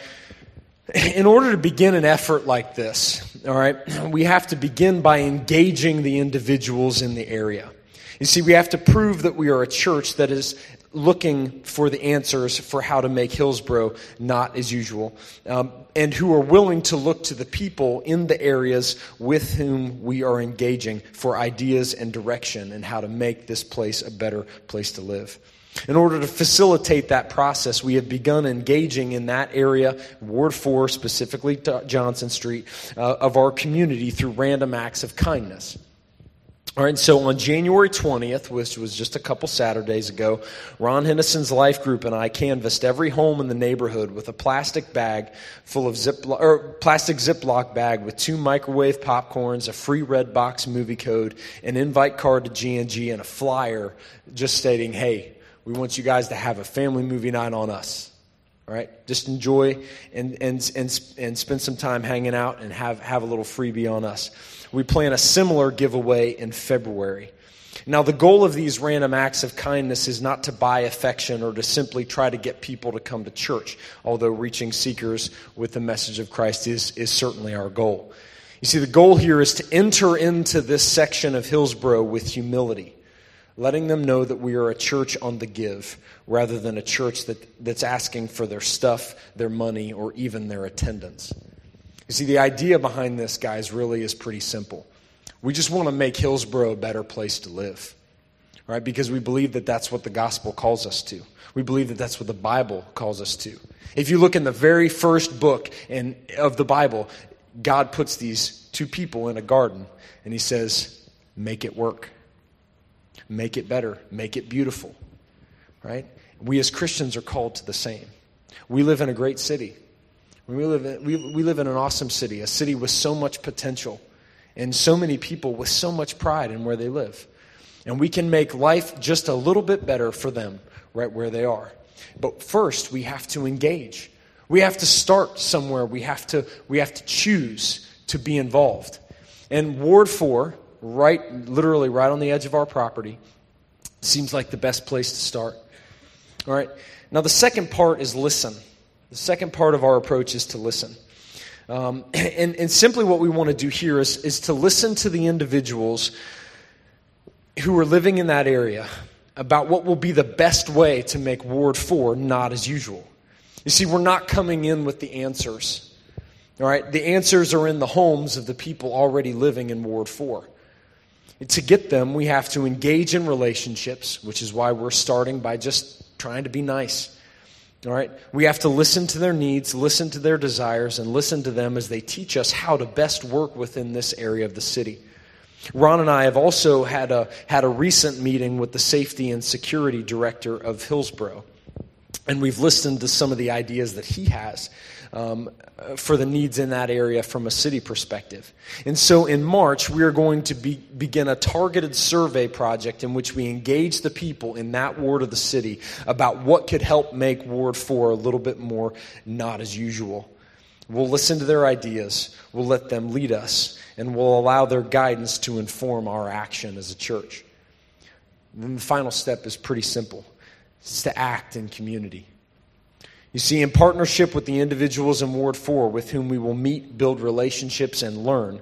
In order to begin an effort like this, all right, we have to begin by engaging the individuals in the area. You see, we have to prove that we are a church that is looking for the answers for how to make Hillsboro not as usual, and who are willing to look to the people in the areas with whom we are engaging for ideas and direction and how to make this place a better place to live. In order to facilitate that process, we have begun engaging in that area, Ward 4, specifically Johnson Street, of our community through random acts of kindness. All right, so on January 20th, which was just a couple Saturdays ago, Ron Hennison's life group and I canvassed every home in the neighborhood with a plastic bag full of plastic Ziploc bag with 2 microwave popcorns, a free Redbox movie code, an invite card to G&G, and a flyer just stating, "Hey, we want you guys to have a family movie night on us." All right, just enjoy and spend some time hanging out and have a little freebie on us. We plan a similar giveaway in February. Now, the goal of these random acts of kindness is not to buy affection or to simply try to get people to come to church, although reaching seekers with the message of Christ is certainly our goal. You see, the goal here is to enter into this section of Hillsboro with humility, letting them know that we are a church on the give rather than a church that's asking for their stuff, their money, or even their attendance. You see, the idea behind this, guys, really is pretty simple. We just want to make Hillsboro a better place to live, right? Because we believe that that's what the gospel calls us to. We believe that that's what the Bible calls us to. If you look in the very first book of the Bible, God puts these 2 people in a garden, and he says, make it work. Make it better. Make it beautiful, right? We as Christians are called to the same. We live in a great city. We live in an awesome city, a city with so much potential and so many people with so much pride in where they live. And we can make life just a little bit better for them right where they are. But first, we have to engage. We have to start somewhere. We have to choose to be involved. And Ward 4, literally right on the edge of our property, seems like the best place to start. All right. Now, the second part is listen. The second part of our approach is to listen. And simply what we want to do here is to listen to the individuals who are living in that area about what will be the best way to make Ward 4 not as usual. You see, we're not coming in with the answers. All right. The answers are in the homes of the people already living in Ward 4. To get them, we have to engage in relationships, which is why we're starting by just trying to be nice. All right? We have to listen to their needs, listen to their desires, and listen to them as they teach us how to best work within this area of the city. Ron and I have also had a recent meeting with the safety and security director of Hillsboro, and we've listened to some of the ideas that he has for the needs in that area from a city perspective. And so in March, we are going to begin a targeted survey project in which we engage the people in that ward of the city about what could help make Ward 4 a little bit more not as usual. We'll listen to their ideas, we'll let them lead us, and we'll allow their guidance to inform our action as a church. And then the final step is pretty simple. It's to act in community. You see, in partnership with the individuals in Ward 4 with whom we will meet, build relationships, and learn,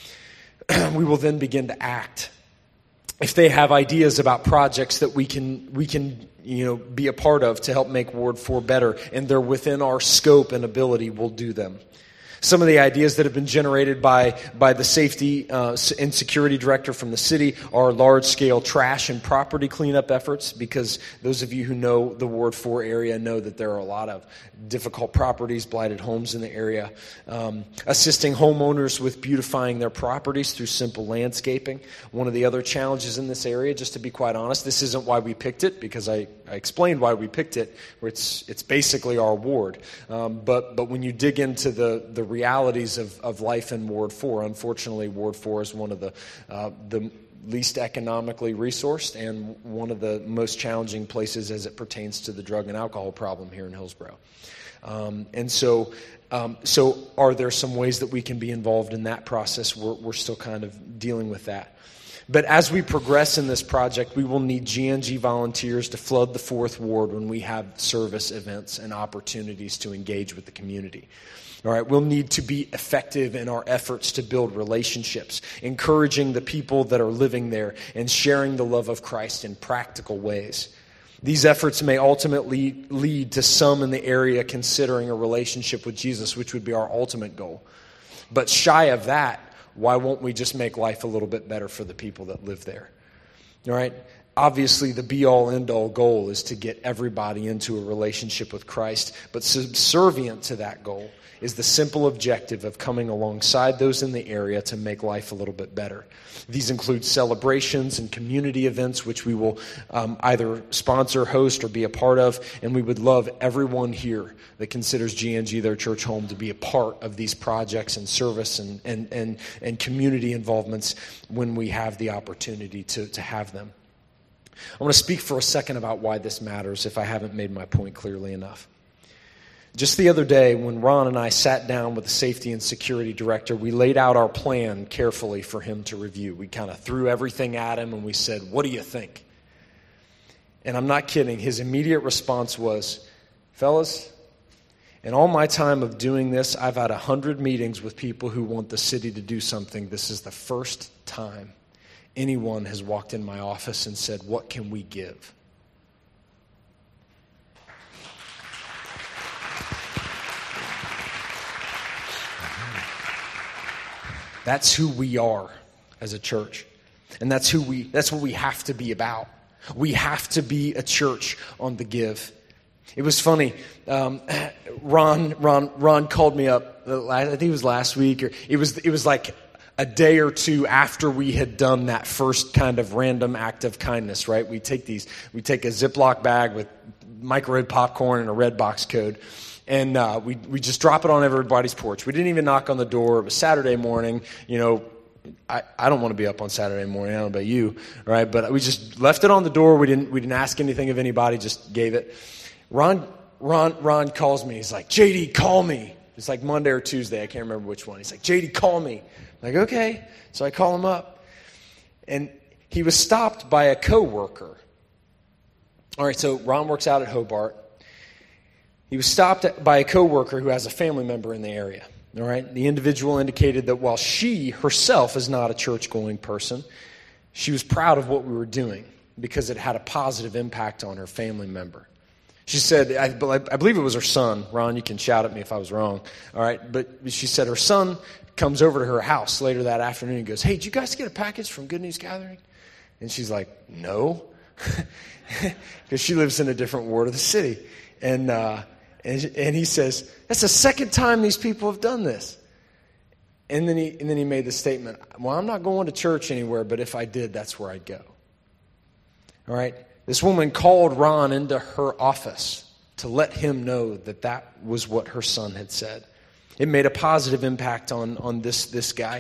we will then begin to act. If they have ideas about projects that we can be a part of to help make Ward 4 better, and they're within our scope and ability, we'll do them. Some of the ideas that have been generated by the safety and security director from the city are large-scale trash and property cleanup efforts, because those of you who know the Ward 4 area know that there are a lot of difficult properties, blighted homes in the area. Assisting homeowners with beautifying their properties through simple landscaping. One of the other challenges in this area, just to be quite honest, this isn't why we picked it, because I explained why we picked it, where it's basically our ward. But when you dig into the realities of life in Ward 4, unfortunately, Ward 4 is one of the least economically resourced and one of the most challenging places as it pertains to the drug and alcohol problem here in Hillsborough. So are there some ways that we can be involved in that process? We're still kind of dealing with that. But as we progress in this project, we will need GNG volunteers to flood the 4th Ward when we have service events and opportunities to engage with the community. All right, we'll need to be effective in our efforts to build relationships, encouraging the people that are living there and sharing the love of Christ in practical ways. These efforts may ultimately lead to some in the area considering a relationship with Jesus, which would be our ultimate goal. But shy of that, why won't we just make life a little bit better for the people that live there? All right? Obviously, the be-all, end-all goal is to get everybody into a relationship with Christ, but subservient to that goal is the simple objective of coming alongside those in the area to make life a little bit better. These include celebrations and community events, which we will either sponsor, host, or be a part of, and we would love everyone here that considers GNG their church home to be a part of these projects and service and community involvements when we have the opportunity to have them. I want to speak for a second about why this matters if I haven't made my point clearly enough. Just the other day, when Ron and I sat down with the safety and security director, we laid out our plan carefully for him to review. We kind of threw everything at him and we said, "What do you think?" And I'm not kidding. His immediate response was, "Fellas, in all my time of doing this, I've had 100 meetings with people who want the city to do something. This is the first time anyone has walked in my office and said, 'What can we give?'" That's who we are as a church. And that's what we have to be about. We have to be a church on the give. It was funny. Ron called me up. I think it was last week, or it was like a day or two after we had done that first kind of random act of kindness, right? We take a Ziploc bag with microwave popcorn and a red box code, and we just drop it on everybody's porch. We didn't even knock on the door. It was Saturday morning. You know, I don't want to be up on Saturday morning. I don't know about you, right? But we just left it on the door. We didn't ask anything of anybody. Just gave it. Ron calls me. He's like, "JD, call me." It's like Monday or Tuesday. I can't remember which one. He's like, "JD, call me." I'm like, "Okay." So I call him up, and he was stopped by a coworker. All right. So Ron works out at Hobart. He was stopped by a coworker who has a family member in the area. All right. The individual indicated that while she herself is not a church-going person, she was proud of what we were doing because it had a positive impact on her family member. She said, I believe it was her son. Ron, you can shout at me if I was wrong. All right. But she said her son comes over to her house later that afternoon and goes, "Hey, did you guys get a package from Good News Gathering?" And she's like, "No," because she lives in a different ward of the city. And he says, "That's the second time these people have done this." And then he made the statement, "Well, I'm not going to church anywhere, but if I did, that's where I'd go." All right. This woman called Ron into her office to let him know that was what her son had said. It made a positive impact on this guy.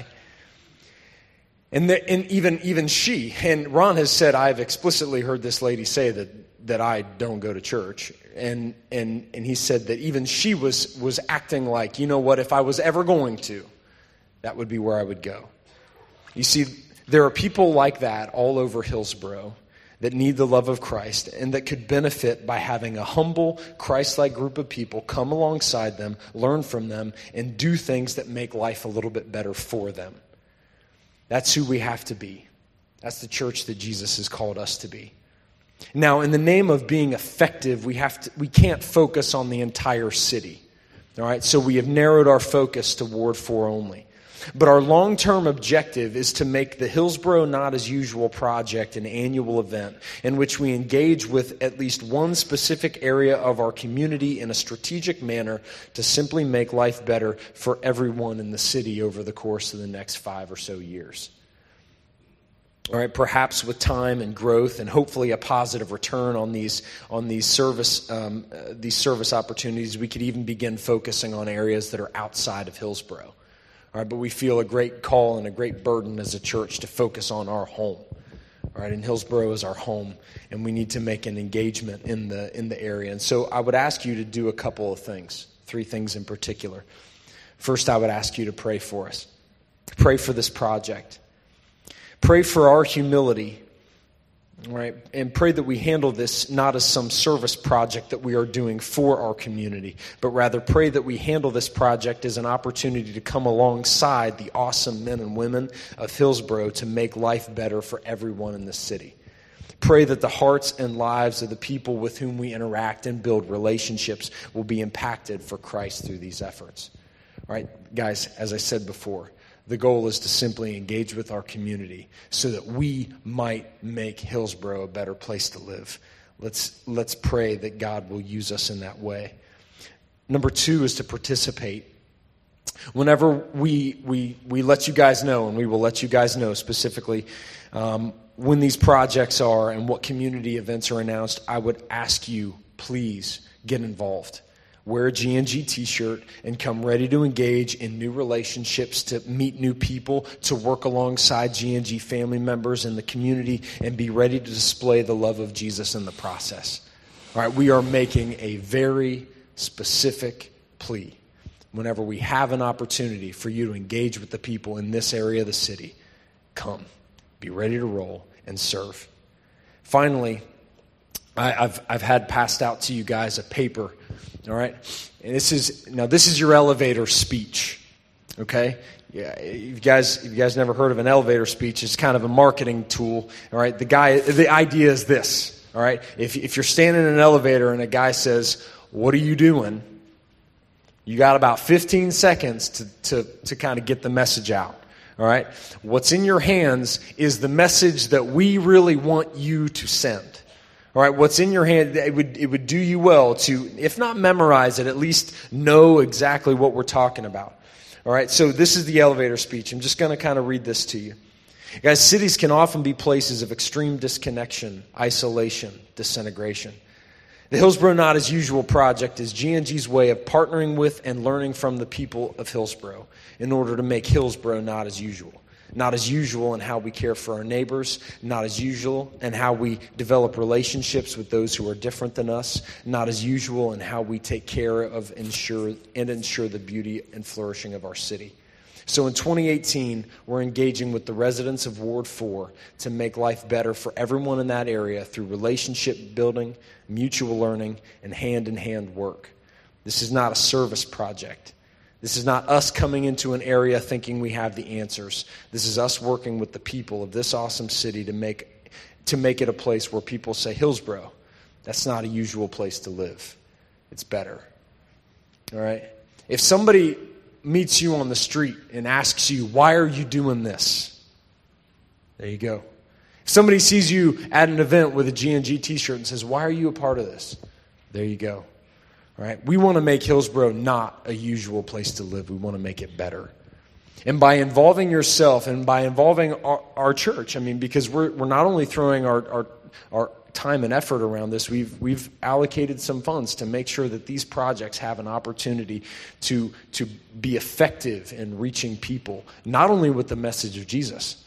And even she, and Ron has said, "I've explicitly heard this lady say that I don't go to church." And he said that even she was acting like, "You know what, if I was ever going to, that would be where I would go." You see, there are people like that all over Hillsborough that need the love of Christ and that could benefit by having a humble, Christ-like group of people come alongside them, learn from them, and do things that make life a little bit better for them. That's who we have to be. That's the church that Jesus has called us to be. Now, in the name of being effective, we can't focus on the entire city. All right, so we have narrowed our focus to Ward 4 only. But our long-term objective is to make the Hillsboro Not As Usual project an annual event in which we engage with at least one specific area of our community in a strategic manner to simply make life better for everyone in the city over the course of the next 5 or so years. All right, perhaps with time and growth and hopefully a positive return on these service opportunities, we could even begin focusing on areas that are outside of Hillsboro. All right, but we feel a great call and a great burden as a church to focus on our home. All right, and Hillsboro is our home, and we need to make an engagement in the area. And so I would ask you to do a couple of things, 3 things in particular. First, I would ask you to pray for us. Pray for this project. Pray for our humility, all right, and pray that we handle this not as some service project that we are doing for our community, but rather pray that we handle this project as an opportunity to come alongside the awesome men and women of Hillsboro to make life better for everyone in the city. Pray that the hearts and lives of the people with whom we interact and build relationships will be impacted for Christ through these efforts. All right, guys, as I said before, the goal is to simply engage with our community so that we might make Hillsboro a better place to live. Let's pray that God will use us in that way. Number 2 is to participate. Whenever we let you guys know, and we will let you guys know specifically when these projects are and what community events are announced, I would ask you, please get involved. Wear a G&G t-shirt and come ready to engage in new relationships, to meet new people, to work alongside G&G family members in the community, and be ready to display the love of Jesus in the process. All right, we are making a very specific plea. Whenever we have an opportunity for you to engage with the people in this area of the city, come, be ready to roll, and serve. Finally, I've had passed out to you guys a paper. All right, and this is your elevator speech, okay? Yeah, if you guys never heard of an elevator speech, it's kind of a marketing tool. All right, the idea is this. All right, if you're standing in an elevator and a guy says, "What are you doing?" you got about 15 seconds to kind of get the message out. All right, what's in your hands is the message that we really want you to send. All right, what's in your hand, it would do you well to, if not memorize it, at least know exactly what we're talking about. All right, so this is the elevator speech. I'm just going to kind of read this to you. Guys, cities can often be places of extreme disconnection, isolation, disintegration. The Hillsboro Not As Usual project is G&G's way of partnering with and learning from the people of Hillsboro in order to make Hillsboro not as usual. Not as usual in how we care for our neighbors, not as usual in how we develop relationships with those who are different than us, not as usual in how we take care of ensure the beauty and flourishing of our city. So in 2018, we're engaging with the residents of Ward 4 to make life better for everyone in that area through relationship building, mutual learning, and hand-in-hand work. This is not a service project. This is not us coming into an area thinking we have the answers. This is us working with the people of this awesome city to make it a place where people say, Hillsboro, that's not a usual place to live. It's better. All right? If somebody meets you on the street and asks you, why are you doing this? There you go. If somebody sees you at an event with a G&G t-shirt and says, why are you a part of this? There you go. All right? We want to make Hillsboro not a usual place to live. We want to make it better. And by involving yourself and by involving our church, I mean, because we're not only throwing our time and effort around this, we've allocated some funds to make sure that these projects have an opportunity to be effective in reaching people, not only with the message of Jesus,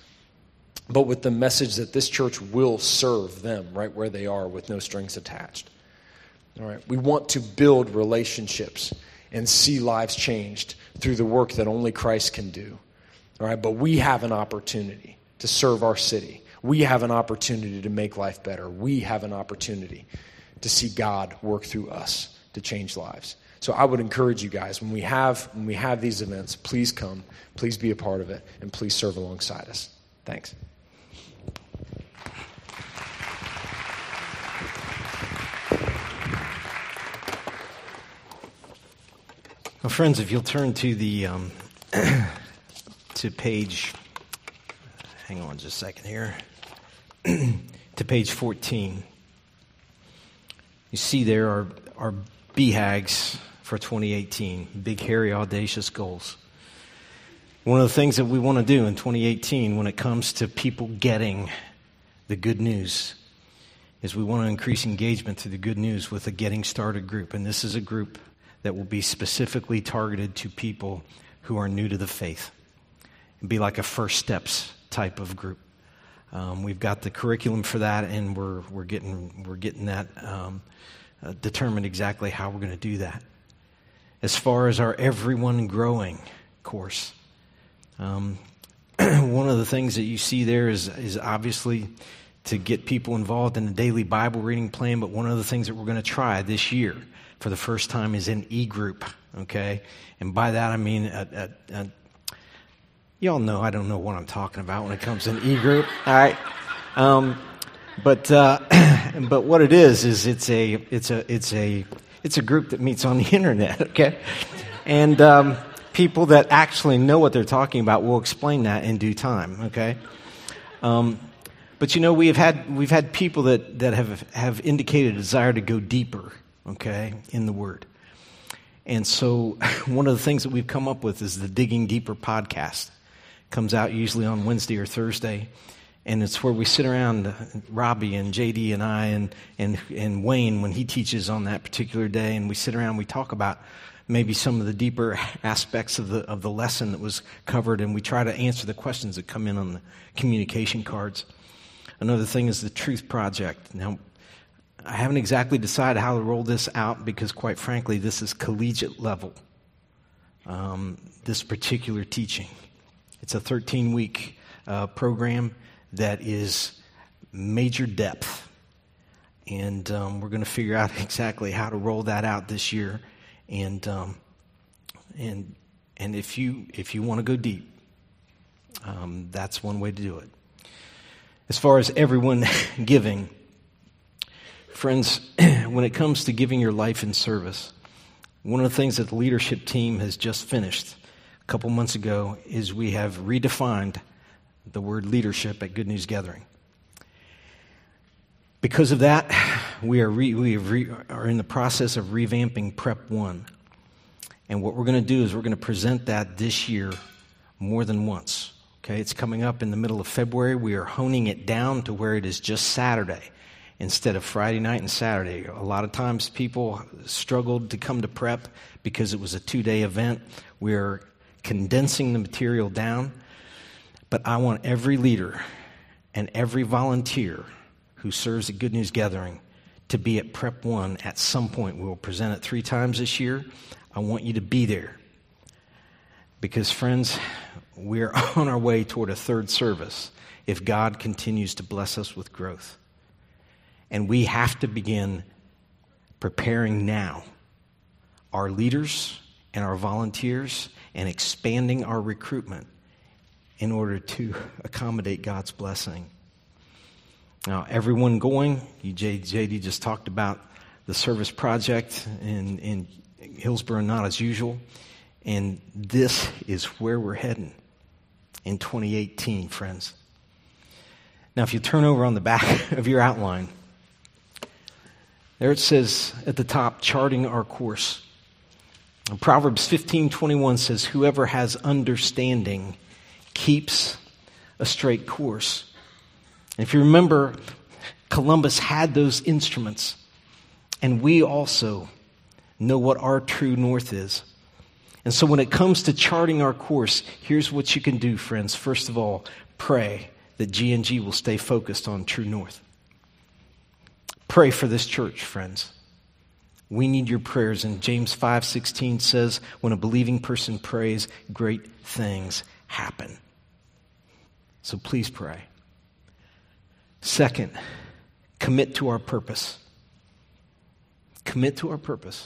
but with the message that this church will serve them right where they are with no strings attached. All right, we want to build relationships and see lives changed through the work that only Christ can do. All right, but we have an opportunity to serve our city. We have an opportunity to make life better. We have an opportunity to see God work through us to change lives. So I would encourage you guys, when we have these events, please come, please be a part of it, and please serve alongside us. Thanks. Well, friends, if you'll turn to the to page, hang on just a second here, to page 14. You see there are BHAGs for 2018, big, hairy, audacious goals. One of the things that we want to do in 2018 when it comes to people getting the good news is we want to increase engagement through the good news with a Getting Started group. And this is a group that will be specifically targeted to people who are new to the faith. It'd be like a First Steps type of group. We've got the curriculum for that, and we're getting that determined exactly how we're going to do that. As far as our Everyone Growing course, one of the things that you see there is obviously to get people involved in the daily Bible reading plan, but one of the things that we're going to try this year for the first time is an e-group, okay? And by that I mean, y'all know I don't know what I'm talking about when it comes to an e-group, all right? But what it is it's a group that meets on the internet, okay? And people that actually know what they're talking about will explain that in due time, okay? But you know, we've had people that have indicated a desire to go deeper, okay, in the Word. And so one of the things that we've come up with is the Digging Deeper podcast. Comes out usually on Wednesday or Thursday. And it's where we sit around, Robbie and JD and I and Wayne, when he teaches on that particular day, and we sit around and we talk about maybe some of the deeper aspects of the lesson that was covered, and we try to answer the questions that come in on the communication cards. Another thing is the Truth Project. Now, I haven't exactly decided how to roll this out because, quite frankly, this is collegiate level, this particular teaching. It's a 13-week program that is major depth, and we're going to figure out exactly how to roll that out this year. And if you want to go deep, that's one way to do it. As far as everyone giving, friends, when it comes to giving your life in service, one of the things that the leadership team has just finished a couple months ago is we have redefined the word leadership at Good News Gathering. Because of that, we are in the process of revamping Prep 1. And what we're going to do is we're going to present that this year more than once. Okay, it's coming up in the middle of February. We are honing it down to where it is just Saturday instead of Friday night and Saturday. A lot of times people struggled to come to Prep because it was a 2-day event. We're condensing the material down. But I want every leader and every volunteer who serves at Good News Gathering to be at Prep 1 at some point. We will present it 3 times this year. I want you to be there. Because, friends, we're on our way toward a 3rd service if God continues to bless us with growth. And we have to begin preparing now our leaders and our volunteers and expanding our recruitment in order to accommodate God's blessing. Now, everyone going, JD just talked about the service project in Hillsborough, Not As Usual. And this is where we're heading in 2018, friends. Now, if you turn over on the back of your outline, there it says at the top, charting our course. And Proverbs 15:21 says, whoever has understanding keeps a straight course. And if you remember, Columbus had those instruments, and we also know what our true north is. And so when it comes to charting our course, here's what you can do, friends. First of all, pray that G&G will stay focused on true north. Pray for this church, friends. We need your prayers. And James 5:16 says, when a believing person prays, great things happen. So please pray. Second, commit to our purpose. Commit to our purpose.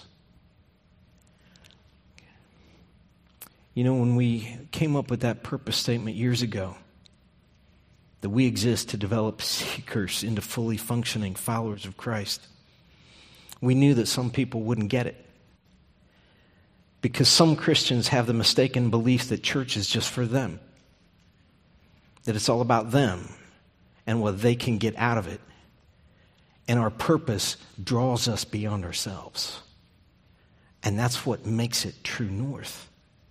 You know, when we came up with that purpose statement years ago, that we exist to develop seekers into fully functioning followers of Christ, we knew that some people wouldn't get it. Because some Christians have the mistaken belief that church is just for them, that it's all about them and what they can get out of it. And our purpose draws us beyond ourselves. And that's what makes it true north.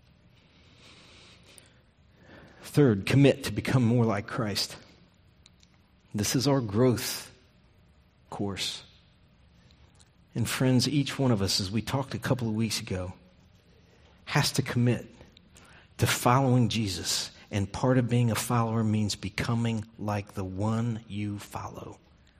Third, commit to become more like Christ. This is our growth course. And friends, each one of us, as we talked a couple of weeks ago, has to commit to following Jesus. And part of being a follower means becoming like the one you follow.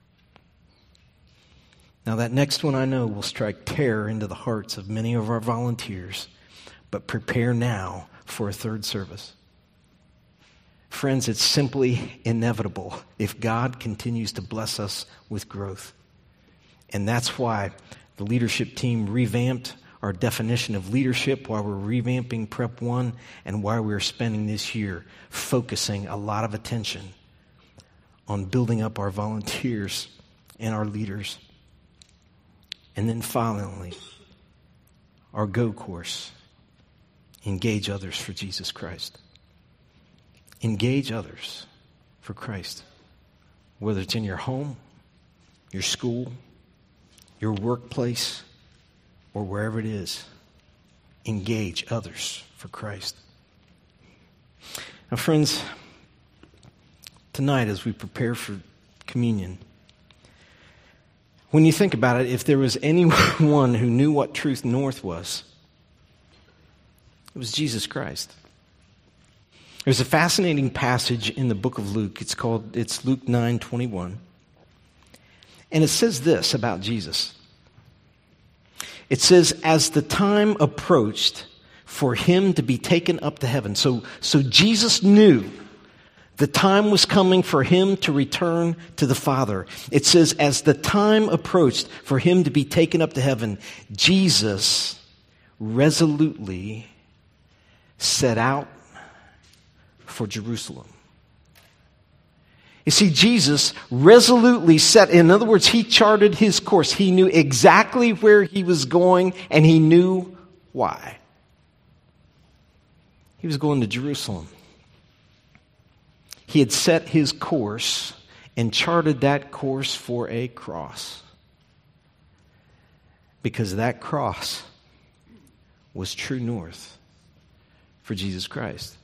Now, that next one I know will strike terror into the hearts of many of our volunteers, but prepare now for a third service. Friends, it's simply inevitable if God continues to bless us with growth. And that's why the leadership team revamped our definition of leadership, why we're revamping Prep 1, and why we're spending this year focusing a lot of attention on building up our volunteers and our leaders. And then finally, our Go course, engage others for Jesus Christ. Engage others for Christ, whether it's in your home, your school, your workplace, or wherever it is. Engage others for Christ. Now, friends, tonight as we prepare for communion, when you think about it, if there was anyone who knew what truth north was, it was Jesus Christ. There's a fascinating passage in the book of Luke. It's Luke 9:21. And it says this about Jesus. It says, as the time approached for him to be taken up to heaven. So Jesus knew the time was coming for him to return to the Father. It says, as the time approached for him to be taken up to heaven, Jesus resolutely set out for Jerusalem. You see, Jesus resolutely in other words, he charted his course. He knew exactly where he was going, and he knew why. He was going to Jerusalem. He had set his course and charted that course for a cross. Because that cross was true north for Jesus Christ.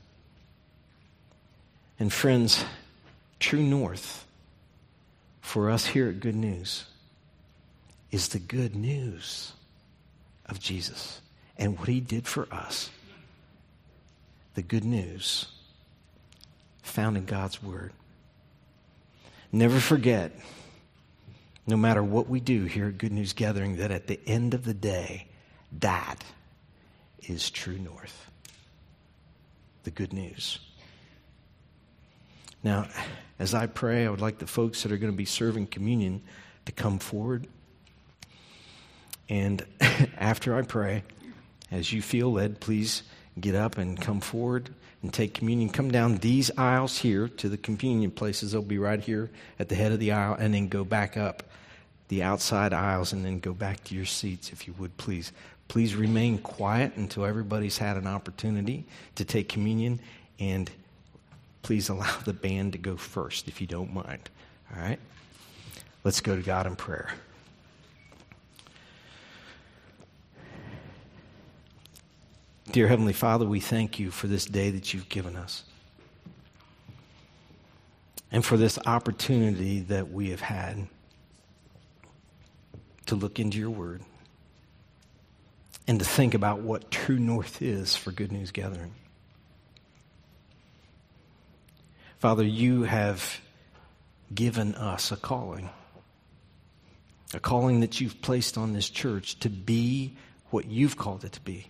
And friends, true north for us here at Good News is the good news of Jesus and what he did for us. The good news found in God's Word. Never forget, no matter what we do here at Good News Gathering, that at the end of the day, that is true north. The good news. Now, as I pray, I would like the folks that are going to be serving communion to come forward. And after I pray, as you feel led, please get up and come forward and take communion. Come down these aisles here to the communion places. They'll be right here at the head of the aisle, and then go back up the outside aisles and then go back to your seats, if you would, please. Please remain quiet until everybody's had an opportunity to take communion, and please allow the band to go first, if you don't mind. All right? Let's go to God in prayer. Dear Heavenly Father, we thank you for this day that you've given us, and for this opportunity that we have had to look into your Word and to think about what true north is for Good News Gathering. Father, you have given us a calling that you've placed on this church to be what you've called it to be.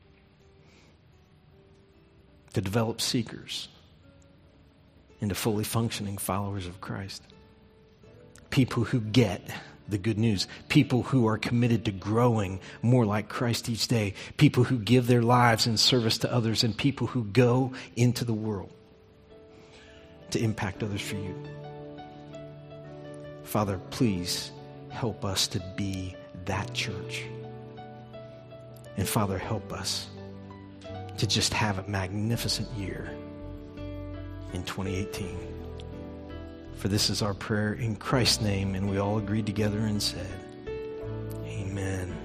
To develop seekers into fully functioning followers of Christ. People who get the good news. People who are committed to growing more like Christ each day. People who give their lives in service to others, and people who go into the world to impact others for you. Father, please help us to be that church. And Father, help us to just have a magnificent year in 2018. For this is our prayer in Christ's name, and we all agreed together and said, Amen.